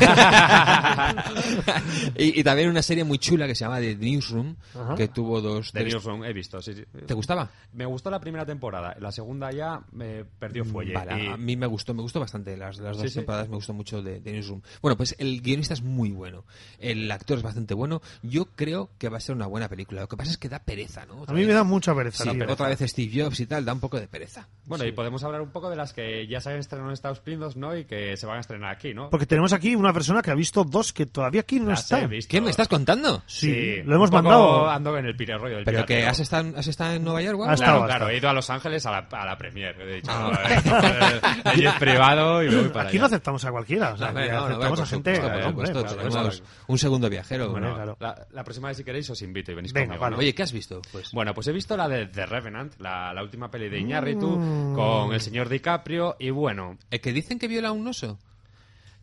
y, y también una serie muy chula que se llama The Newsroom, Ajá. que tuvo dos... The tres- Newsroom, he visto, sí, sí. ¿Te gustaba? Me gustó la primera temporada, la segunda ya me perdió fuelle. Vale, y- a mí me gustó, me gustó bastante. Las, las dos Sí, sí. temporadas me gustó mucho de, de Newsroom. Bueno, pues el guionista es muy bueno. El actor es bastante bueno. Yo creo que va a ser una buena película. Lo que pasa es que da pereza, ¿no? A Otra mí me vez. da mucha pereza. Sí, tío. otra vez Steve Jobs y tal, da un poco de pereza. Bueno, y podemos hablar un poco de las que ya se han estrenado en Estados Unidos, ¿no? Y que se van a estrenar aquí, ¿no? Porque tenemos aquí una persona que ha visto dos que todavía aquí no Las he están. visto. ¿Qué me estás contando? Sí, un lo hemos poco mandado. Ando en el pire rollo del ¿Pero que pirateo. has estado, has estado en Nueva York? o algo? Has estado, Claro, has claro, estado. he ido a Los Ángeles a la, a la premier. He dicho, Ah. el, el jet privado y me voy para Aquí allá. no aceptamos a cualquiera. O sea, No, hombre, que no, no, aceptamos por a gente. supuesto, por eh, supuesto, hombre, claro, tenemos claro. un segundo viajero. Hombre, ¿no? claro. La, la próxima vez, si queréis, os invito y venís Venga, conmigo, vale. ¿no? Oye, ¿qué has visto? Pues Bueno, pues he visto la de The Revenant, la, la última peli de Iñárritu, Mm. con el señor DiCaprio, y bueno... ¿el que dicen que viola a un oso?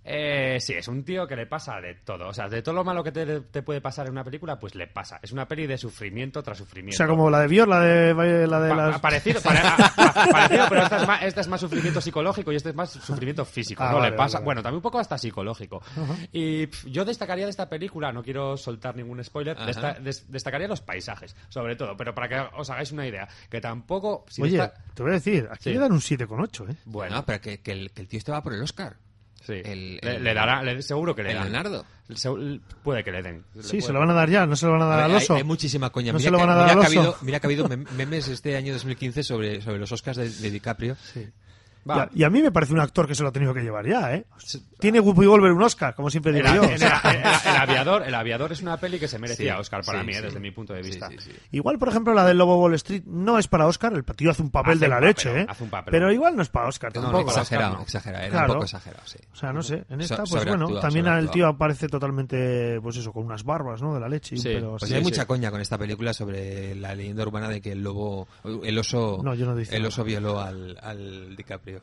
Eh, sí, es un tío que le pasa de todo. O sea, de todo lo malo que te, te puede pasar en una película, pues le pasa. Es una peli de sufrimiento tras sufrimiento. O sea, como la de Bior, la de, la de Pa- las... Parecido, pare- a- a- parecido, pero esta es, más, esta es más sufrimiento psicológico y este es más sufrimiento físico. Ah, no vale, le pasa. vale. Bueno, también un poco hasta psicológico. Y pff, yo destacaría de esta película, no quiero soltar ningún spoiler, Ajá. desta- des- destacaría los paisajes, sobre todo. Pero para que os hagáis una idea, que tampoco. Si Oye, esta- te voy a decir, aquí Sí. le dan un siete coma ocho, ¿eh? Bueno, No, pero que, que el, que el tío este va por el Oscar. sí. el- le, el- le dará, le- seguro que le el dan. Leonardo. Se- puede que le den. Le Sí, puede- se lo van a dar ya, no se lo van a dar A a ver, hay, Alonso. hay muchísima coña. No mira se lo que, van a dar mira a que ha Alonso. habido, mira que ha habido mem- memes este año dos mil quince sobre, sobre los Oscars de, de DiCaprio. Sí. Va. Y a, y a mí me parece un actor que se lo ha tenido que llevar ya, ¿eh? Tiene Whoopi Goldberg un Oscar, como siempre El, digo yo. el- el- el- el aviador, el aviador es una peli que se merecía Sí, Oscar para sí, mí, eh, sí. desde mi punto de Sí, vista. sí, sí. Igual, por ejemplo, la del Lobo Wall Street no es para Oscar, el tío hace un papel Hace de la un leche, papelón, ¿eh? hace un papelón. Pero igual no es para Oscar No, no, tampoco. para exagerado, Oscar no. exagerado, era Claro. un poco exagerado, sí. O sea, no sé, en esta, So- pues bueno, sobreactúa, también el sobreactúa. tío aparece totalmente, pues eso, con unas barbas, ¿no? De la leche. y un Sí, pelo Pues así. hay sí, mucha sí. coña con esta película sobre la leyenda urbana de que el lobo, el oso, No, yo no dice el nada. oso violó al, al DiCaprio.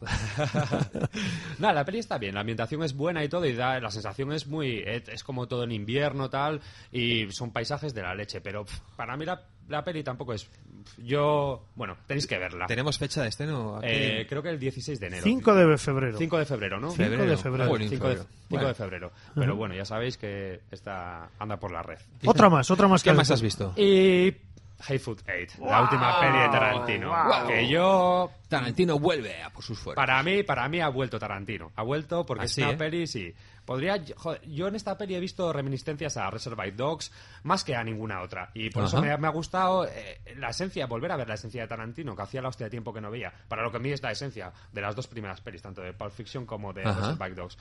Nada, la peli está bien, la ambientación es buena y todo, y da, la sensación es muy. Es, es como todo en invierno, tal, y son paisajes de la leche, pero pff, para mí la, la peli tampoco es. Pff, yo. Bueno, tenéis que verla. ¿Tenemos fecha de estreno? aquí? Eh, creo que el dieciséis de enero. cinco de febrero. cinco de febrero, ¿no? cinco de febrero. Jolín, cinco de, febrero. cinco Bueno. de febrero. Pero bueno, ya sabéis que esta anda por la red. Otra más, otra más. ¿Qué que más has visto? Y. Hateful Eight, la última peli de Tarantino. wow. Que yo. Tarantino vuelve a por sus fuerzas. Para mí, para mí ha vuelto Tarantino. Ha vuelto porque ¿Ah, es sí, una eh? peli, sí. Podría, joder, yo en esta peli he visto reminiscencias a Reservoir Dogs más que a ninguna otra. Y por eso Ajá. me, ha- me ha gustado eh, la esencia, volver a ver la esencia de Tarantino, que hacía la hostia de tiempo que no veía. Para lo que a mí es la esencia de las dos primeras pelis, tanto de Pulp Fiction como de Ajá. Reservoir Dogs.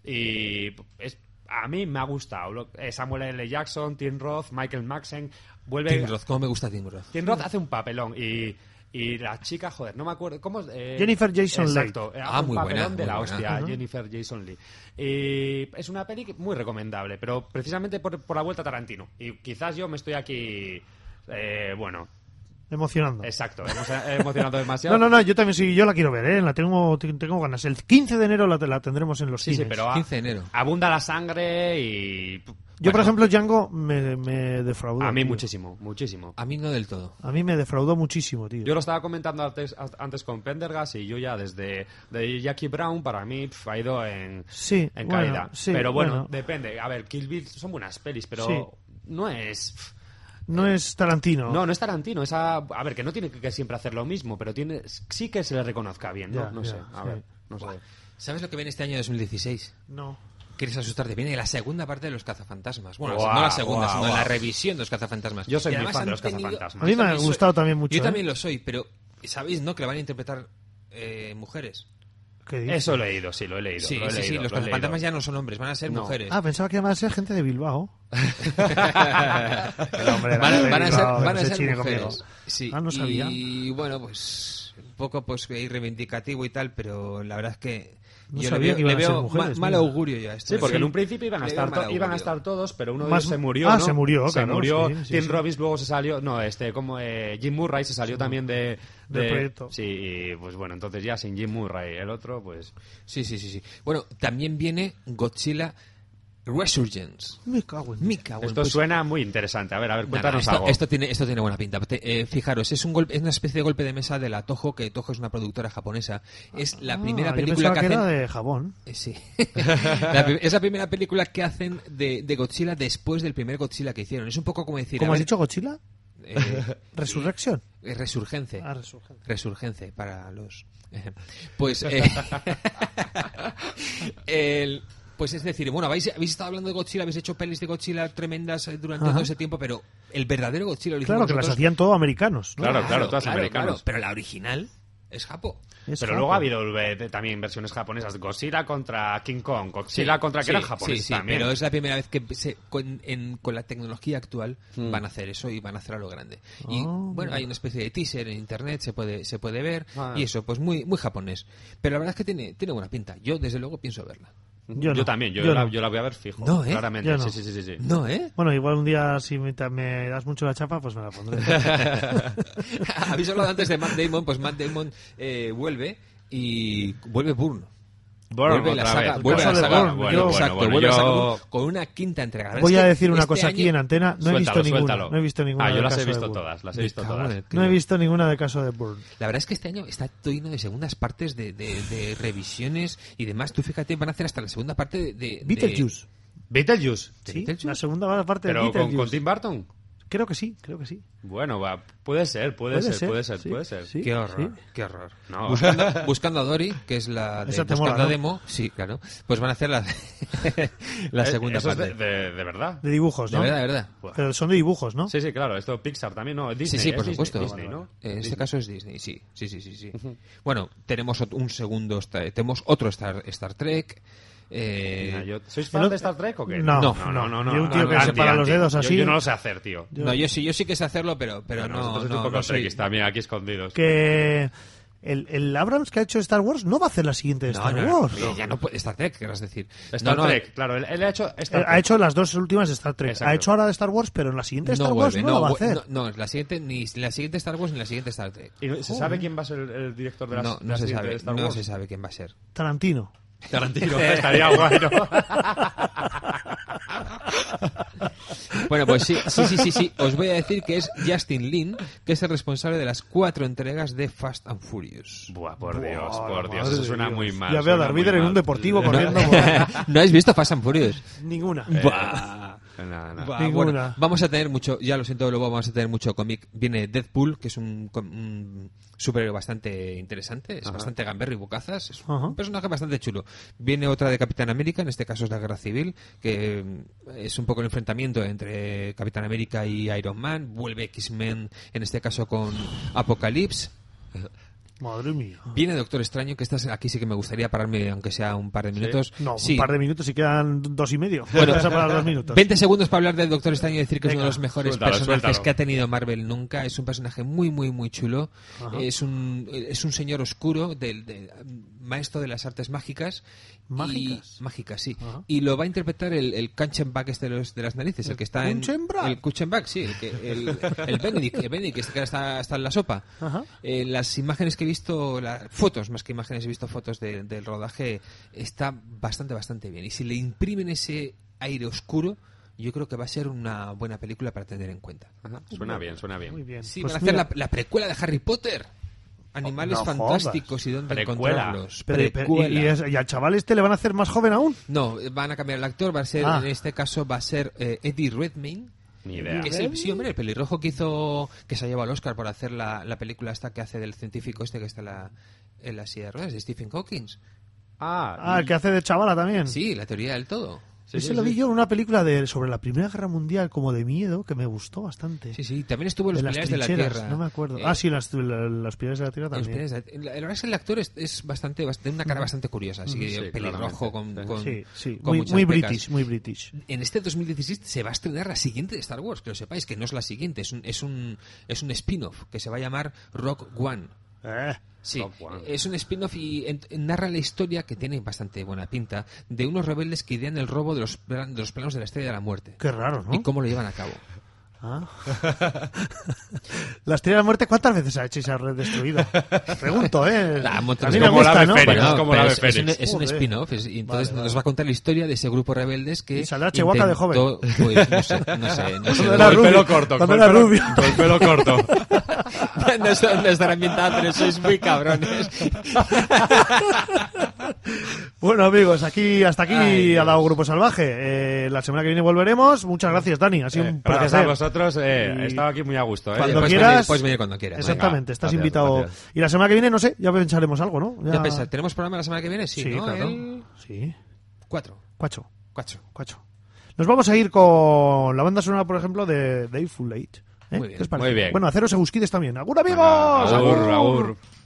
Y es, a mí me ha gustado. Lo- eh, Samuel L. Jackson, Tim Roth, Michael Madsen. Vuelve, Tim Roth, ¿cómo me gusta Tim Roth? Tim Roth hace un papelón y, y la chica, joder, no me acuerdo cómo eh, Jennifer Jason Leigh. exacto, eh, hace Ah, un muy papelón buena, de muy la buena. hostia, Ujú. Jennifer Jason Leigh. Y es una peli que- muy recomendable, pero precisamente por, por la vuelta a Tarantino. Y quizás yo me estoy aquí eh, bueno, Emocionando. exacto, hemos he emocionado demasiado. No, no, no, yo también sí, yo la quiero ver, ¿eh? La tengo, tengo ganas. El quince de enero la, la tendremos en los Sí, sí, cines. pero a- quince de enero. abunda la sangre y Yo, por bueno, ejemplo, Django me, me defraudó. a mí tío. muchísimo, muchísimo. A mí no del todo. A mí me defraudó muchísimo, tío. Yo lo estaba comentando antes, antes con Pendergast y yo ya desde de Jackie Brown para mí pf, ha ido en, Sí, en bueno, caída. sí, pero bueno, bueno. depende. A ver, Kill Bill son buenas pelis, pero Sí. no es... pf, No es Tarantino. No, no es Tarantino. Es a, a ver, que no tiene que, que siempre hacer lo mismo, pero tiene sí que se le reconozca bien, ¿no? Ya, no ya, sé, a sí. ver, no sé. ¿Sabes lo que viene este año dos mil dieciséis? No. ¿Quieres asustarte? Viene la segunda parte de los cazafantasmas. Bueno, Guau, no la segunda, guau, sino guau. la revisión de los cazafantasmas. Yo soy Y muy además fan de han los tenido- cazafantasmas. A mí me ha también soy- gustado también mucho. Yo ¿eh? también lo soy, pero sabéis, ¿no? Que la van a interpretar eh, mujeres. ¿Qué dices? Eso lo he leído, sí, lo he leído. Sí, lo he sí, sí, leído, los lo he cazafantasmas leído. ya no son hombres, van a ser No. mujeres. Ah, pensaba que iban a ser gente de Bilbao. El hombre, van, la a- de van a ser, Bilbao, van que a se ser chine mujeres. conmigo. Sí. Ah, no sabía. Y bueno, pues un poco pues ahí reivindicativo y tal, pero la verdad es que No yo sabía le que veo, iban le a ser veo mujeres, ma- mal mira. augurio ya esto. Sí, porque Sí. en un principio iban a Le estar veo mal to- iban a augurio. estar todos, pero uno de Más- ellos se murió, ah, ¿no? se murió, se claro, murió. sí, sí, Tim sí. Robbins luego se salió, no, este como eh, Jim Murray se salió también de, de- Del proyecto. Sí, y, pues bueno, entonces ya sin Jim Murray, el otro pues Sí, sí, sí, sí. Bueno, también viene Godzilla Resurgence. Me cago en... Me cago en- esto pues- suena muy interesante. A ver, a ver, Nada, cuéntanos esto, algo. esto tiene esto tiene buena pinta. Te- eh, fijaros, es un golpe, es una especie de golpe de mesa de la Toho, que Toho es una productora japonesa. Es la Ah, primera yo película pensaba que que hacen. era de jabón. Eh, Sí. La prim- es la primera película que hacen de, de Godzilla después del primer Godzilla que hicieron. Es un poco como decir. ¿Cómo a has ver, dicho, Godzilla? eh, ¿Resurrección? eh, Resurgence. Ah, Resurgence. Resurgence para los. Pues. eh, el- pues es decir, bueno, habéis, habéis estado hablando de Godzilla, habéis hecho pelis de Godzilla tremendas eh, durante Ajá. todo ese tiempo, pero el verdadero Godzilla lo hicimos Claro, que las nosotros. hacían todo americanos, ¿no? Claro, claro, todas americanas. Pero la original es Japo. Es Pero Japón. luego ha habido eh, también versiones japonesas. Godzilla contra King Kong, Godzilla Sí, contra que sí, eran japoneses sí, sí, también. pero es la primera vez que se- con, en- con la tecnología actual Mm. van a hacer eso y van a hacer a lo grande. Y Oh, bueno, mira. hay una especie de teaser en internet, se puede se puede ver Ah. y eso, pues muy muy japonés. Pero la verdad es que tiene tiene buena pinta. Yo desde luego pienso verla. Yo Yo, no. también, yo, Yo la, no. yo la voy a ver fijo. No, ¿eh? Claramente, Yo no. sí, sí, sí, sí, sí. No, ¿eh? Bueno, igual un día si me, me das mucho la chapa, pues me la pondré. Habéis hablado antes de Matt Damon, pues Matt Damon eh, vuelve y vuelve Bourne. Bourne vuelve la otra saga, vez. vuelve Caso la de saga, Bourne, bueno, yo- exacto, bueno, vuelve la yo- saga con, con una quinta entrega. La verdad Voy es a que decir una este cosa año- aquí en antena. No he Suéltalo, visto ninguna. suéltalo. No he visto ninguna Ah, yo del las he caso de visto Bourne. todas, las he Me visto cago en todas. el- No he visto ninguna del caso de Bourne. La verdad es que este año está todo lleno de segundas partes, de, de, de revisiones y demás. Tú fíjate, van a hacer hasta la segunda parte de... de Beetlejuice. Beetlejuice. ¿De Sí, Beetlejuice? la segunda parte de Pero con, Beetlejuice. con Tim Burton. Creo que sí, creo que sí. Bueno, va, puede ser, puede, ser, puede ser, sí, puede ser. sí. Qué horror, sí. qué horror. No. Buscando, buscando a Dory, que es la de Esa te Buscando mola, a ¿no? Demo, sí, claro. Pues van a hacer la, la Eh, segunda eso es parte. de, de, de verdad. De dibujos, De ¿no? verdad, de verdad. Pero son de dibujos, ¿no? Sí, sí, claro. Esto Pixar también, ¿no? Disney, Sí, sí, es por Disney, supuesto. Disney, ¿no? En este Disney. caso es Disney, sí, sí, sí, sí, sí. Bueno, tenemos ot- un segundo, Star- tenemos otro Star, Star Trek. Eh, Mira, yo- ¿Sois fan el- de Star Trek o qué? No, no, no. no, no, Y un tío no, que anti, separa los anti. dedos Yo- así. Yo, no lo sé hacer, tío. No, yo sí, yo sí que sé hacerlo, pero, pero Bueno, no, nosotros no, un poco no soy... trekkies también aquí escondidos. Que el, el Abrams que ha hecho Star Wars no va a hacer la siguiente de No, Star no, Wars. no, ya no puede Star Trek, querrás decir. Star No, no, Trek, claro. Él, él ha hecho Star Eh, Trek. Ha hecho las dos últimas de Star Trek. Exacto. Ha hecho ahora de Star Wars, pero en la siguiente Star no Wars vuelve, no, la va a vu- hacer. no, no, la siguiente, ni la siguiente Star Wars ni la siguiente Star Trek. ¿Y no- ¿Se sabe quién va a ser el, el director de la, No, de no la se siguiente sabe, de Star no Wars? se sabe quién va a ser. Tarantino. Tarantino. Estaría guay, ¿no? Bueno, pues sí, sí, sí, sí, sí. Os voy a decir que es Justin Lin, que es el responsable de las cuatro entregas de Fast and Furious. Buah, por Dios, Buah, por Dios. madre Eso de suena Dios. muy mal. Ya veo a suena Darth muy Vader en mal. un deportivo corriendo. por- ¿No habéis visto Fast and Furious? Ninguna. Buah. No, no. Buah, Ninguna. bueno, vamos a tener mucho, ya lo siento, luego vamos a tener mucho cómic. Viene Deadpool, que es un, com- un superhéroe bastante interesante, es Ajá. bastante gamberro y bocazas, es Ajá. un personaje bastante chulo. Viene otra de Capitán América, en este caso es la Guerra Civil, que mm, es un poco el enfrentamiento entre Capitán América y Iron Man. Vuelve X-Men, en este caso con Apocalypse. Madre mía. Viene Doctor Extraño, que estás aquí sí que me gustaría pararme, aunque sea un par de minutos. No, Sí. un par de minutos y quedan dos y medio. Bueno, Vas a parar dos minutos. veinte segundos para hablar del Doctor Extraño y decir que es uno Venga, de los mejores suéltalo, personajes suéltalo. que ha tenido Marvel nunca. Es un personaje muy, muy, muy chulo. Ajá. Es un, es un señor oscuro, del, del- maestro de las artes mágicas. ¿Mágicas? Y, mágicas, sí. Ajá. Y lo va a interpretar el, el Kuchenbach este de, los, de las narices, el, que está en... Kuchenbach? El Kuchenbach, sí. El, que, el, el Benedict, el Benedict, este que ahora está, está en la sopa. Ajá. Eh, las imágenes que he visto, las fotos, más que imágenes, he visto fotos de- del rodaje, está bastante, bastante bien. Y si le imprimen ese aire oscuro, yo creo que va a ser una buena película para tener en cuenta. Ajá, Suena bien, suena bien. Muy bien. Sí, Pues van a hacer mira, la, la precuela de Harry Potter. Animales No fantásticos y dónde Precuela. encontrarlos. pero- pero- Precuela. y, y es- y al chaval este le van a hacer más joven aún. No, van a cambiar el actor, va a ser, Ah. en este caso va a ser eh, Eddie Redmayne. Ni idea. Que es el, sí, hombre, el pelirrojo que hizo, que se ha llevado al Oscar por hacer la, la película esta que hace del científico este que está en la, en la silla de ruedas, de Stephen Hawking. Ah, Ah, el que hace de chavala también. Sí, la teoría del todo. sí, Ese sí, lo sí. vi yo en una película de, sobre la Primera Guerra Mundial, como de miedo, que me gustó bastante. Sí, sí, también estuvo en de los las Pilares de la trincheras, Tierra. no me acuerdo. Eh, ah, sí, las, la- las pilares de la Tierra en los también. Pilares de la, la verdad es que el actor es, es bastante, bast- tiene una cara bastante curiosa, así que Sí, pelirrojo con, claramente. con, Sí, sí, con muy, muchas muy pecas. british, muy british. En este dos mil dieciséis se va a estrenar la siguiente de Star Wars, que lo sepáis, que no es la siguiente, es un, es un, es un spin-off que se va a llamar Rogue One. Eh, Sí, Rogue One. es un spin-off y en- narra la historia, que tiene bastante buena pinta, de unos rebeldes que idean el robo de los, plan- de los planos de la Estrella de la Muerte. qué raro, ¿no? Y cómo lo llevan a cabo. Ah. La Estrella de la Muerte, ¿cuántas veces ha hecho y se ha destruido? Pregunto, ¿eh? Ah, un montón a de mí me como la gusta, ave ¿no? Fénix, Bueno, como pero la es, ave es un, Fénix. es un Joder. spin-off, es- y entonces Vale, nos vale. va a contar la historia de ese grupo rebeldes que Y saldrá Chewbacca de joven. intentó- pues, no sé, no sé, no sé. Cuando era Con el rubio, pelo corto. cuando con el era pelo- rubio. Con el pelo corto. no sé dónde estará ambientada, pero sois muy cabrones. Bueno, amigos, aquí hasta aquí Ay, ha dado Dios. Grupo Salvaje. Eh, la semana que viene volveremos. Muchas gracias, Dani. Ha sido Eh, un gracias placer. a vosotros. Eh, Y- He estado aquí muy a gusto. ¿eh? Cuando puedes quieras. venir- puedes venir cuando quieras. Exactamente, Venga, estás gracias, invitado. gracias. Y la semana que viene, no sé, ya pensaremos algo, ¿no? Ya pensad, ¿tenemos programa la semana que viene? Sí, Sí, ¿no? claro. El Sí. cuatro. Cuacho, Cuatro. cuacho. Nos vamos a ir con la banda sonora, por ejemplo, de Dave Full Late. ¿eh? Muy bien, ¿Qué os parece? muy bien. Bueno, Aceros Egusquides también. ¡Agur, amigos! Agur, agur.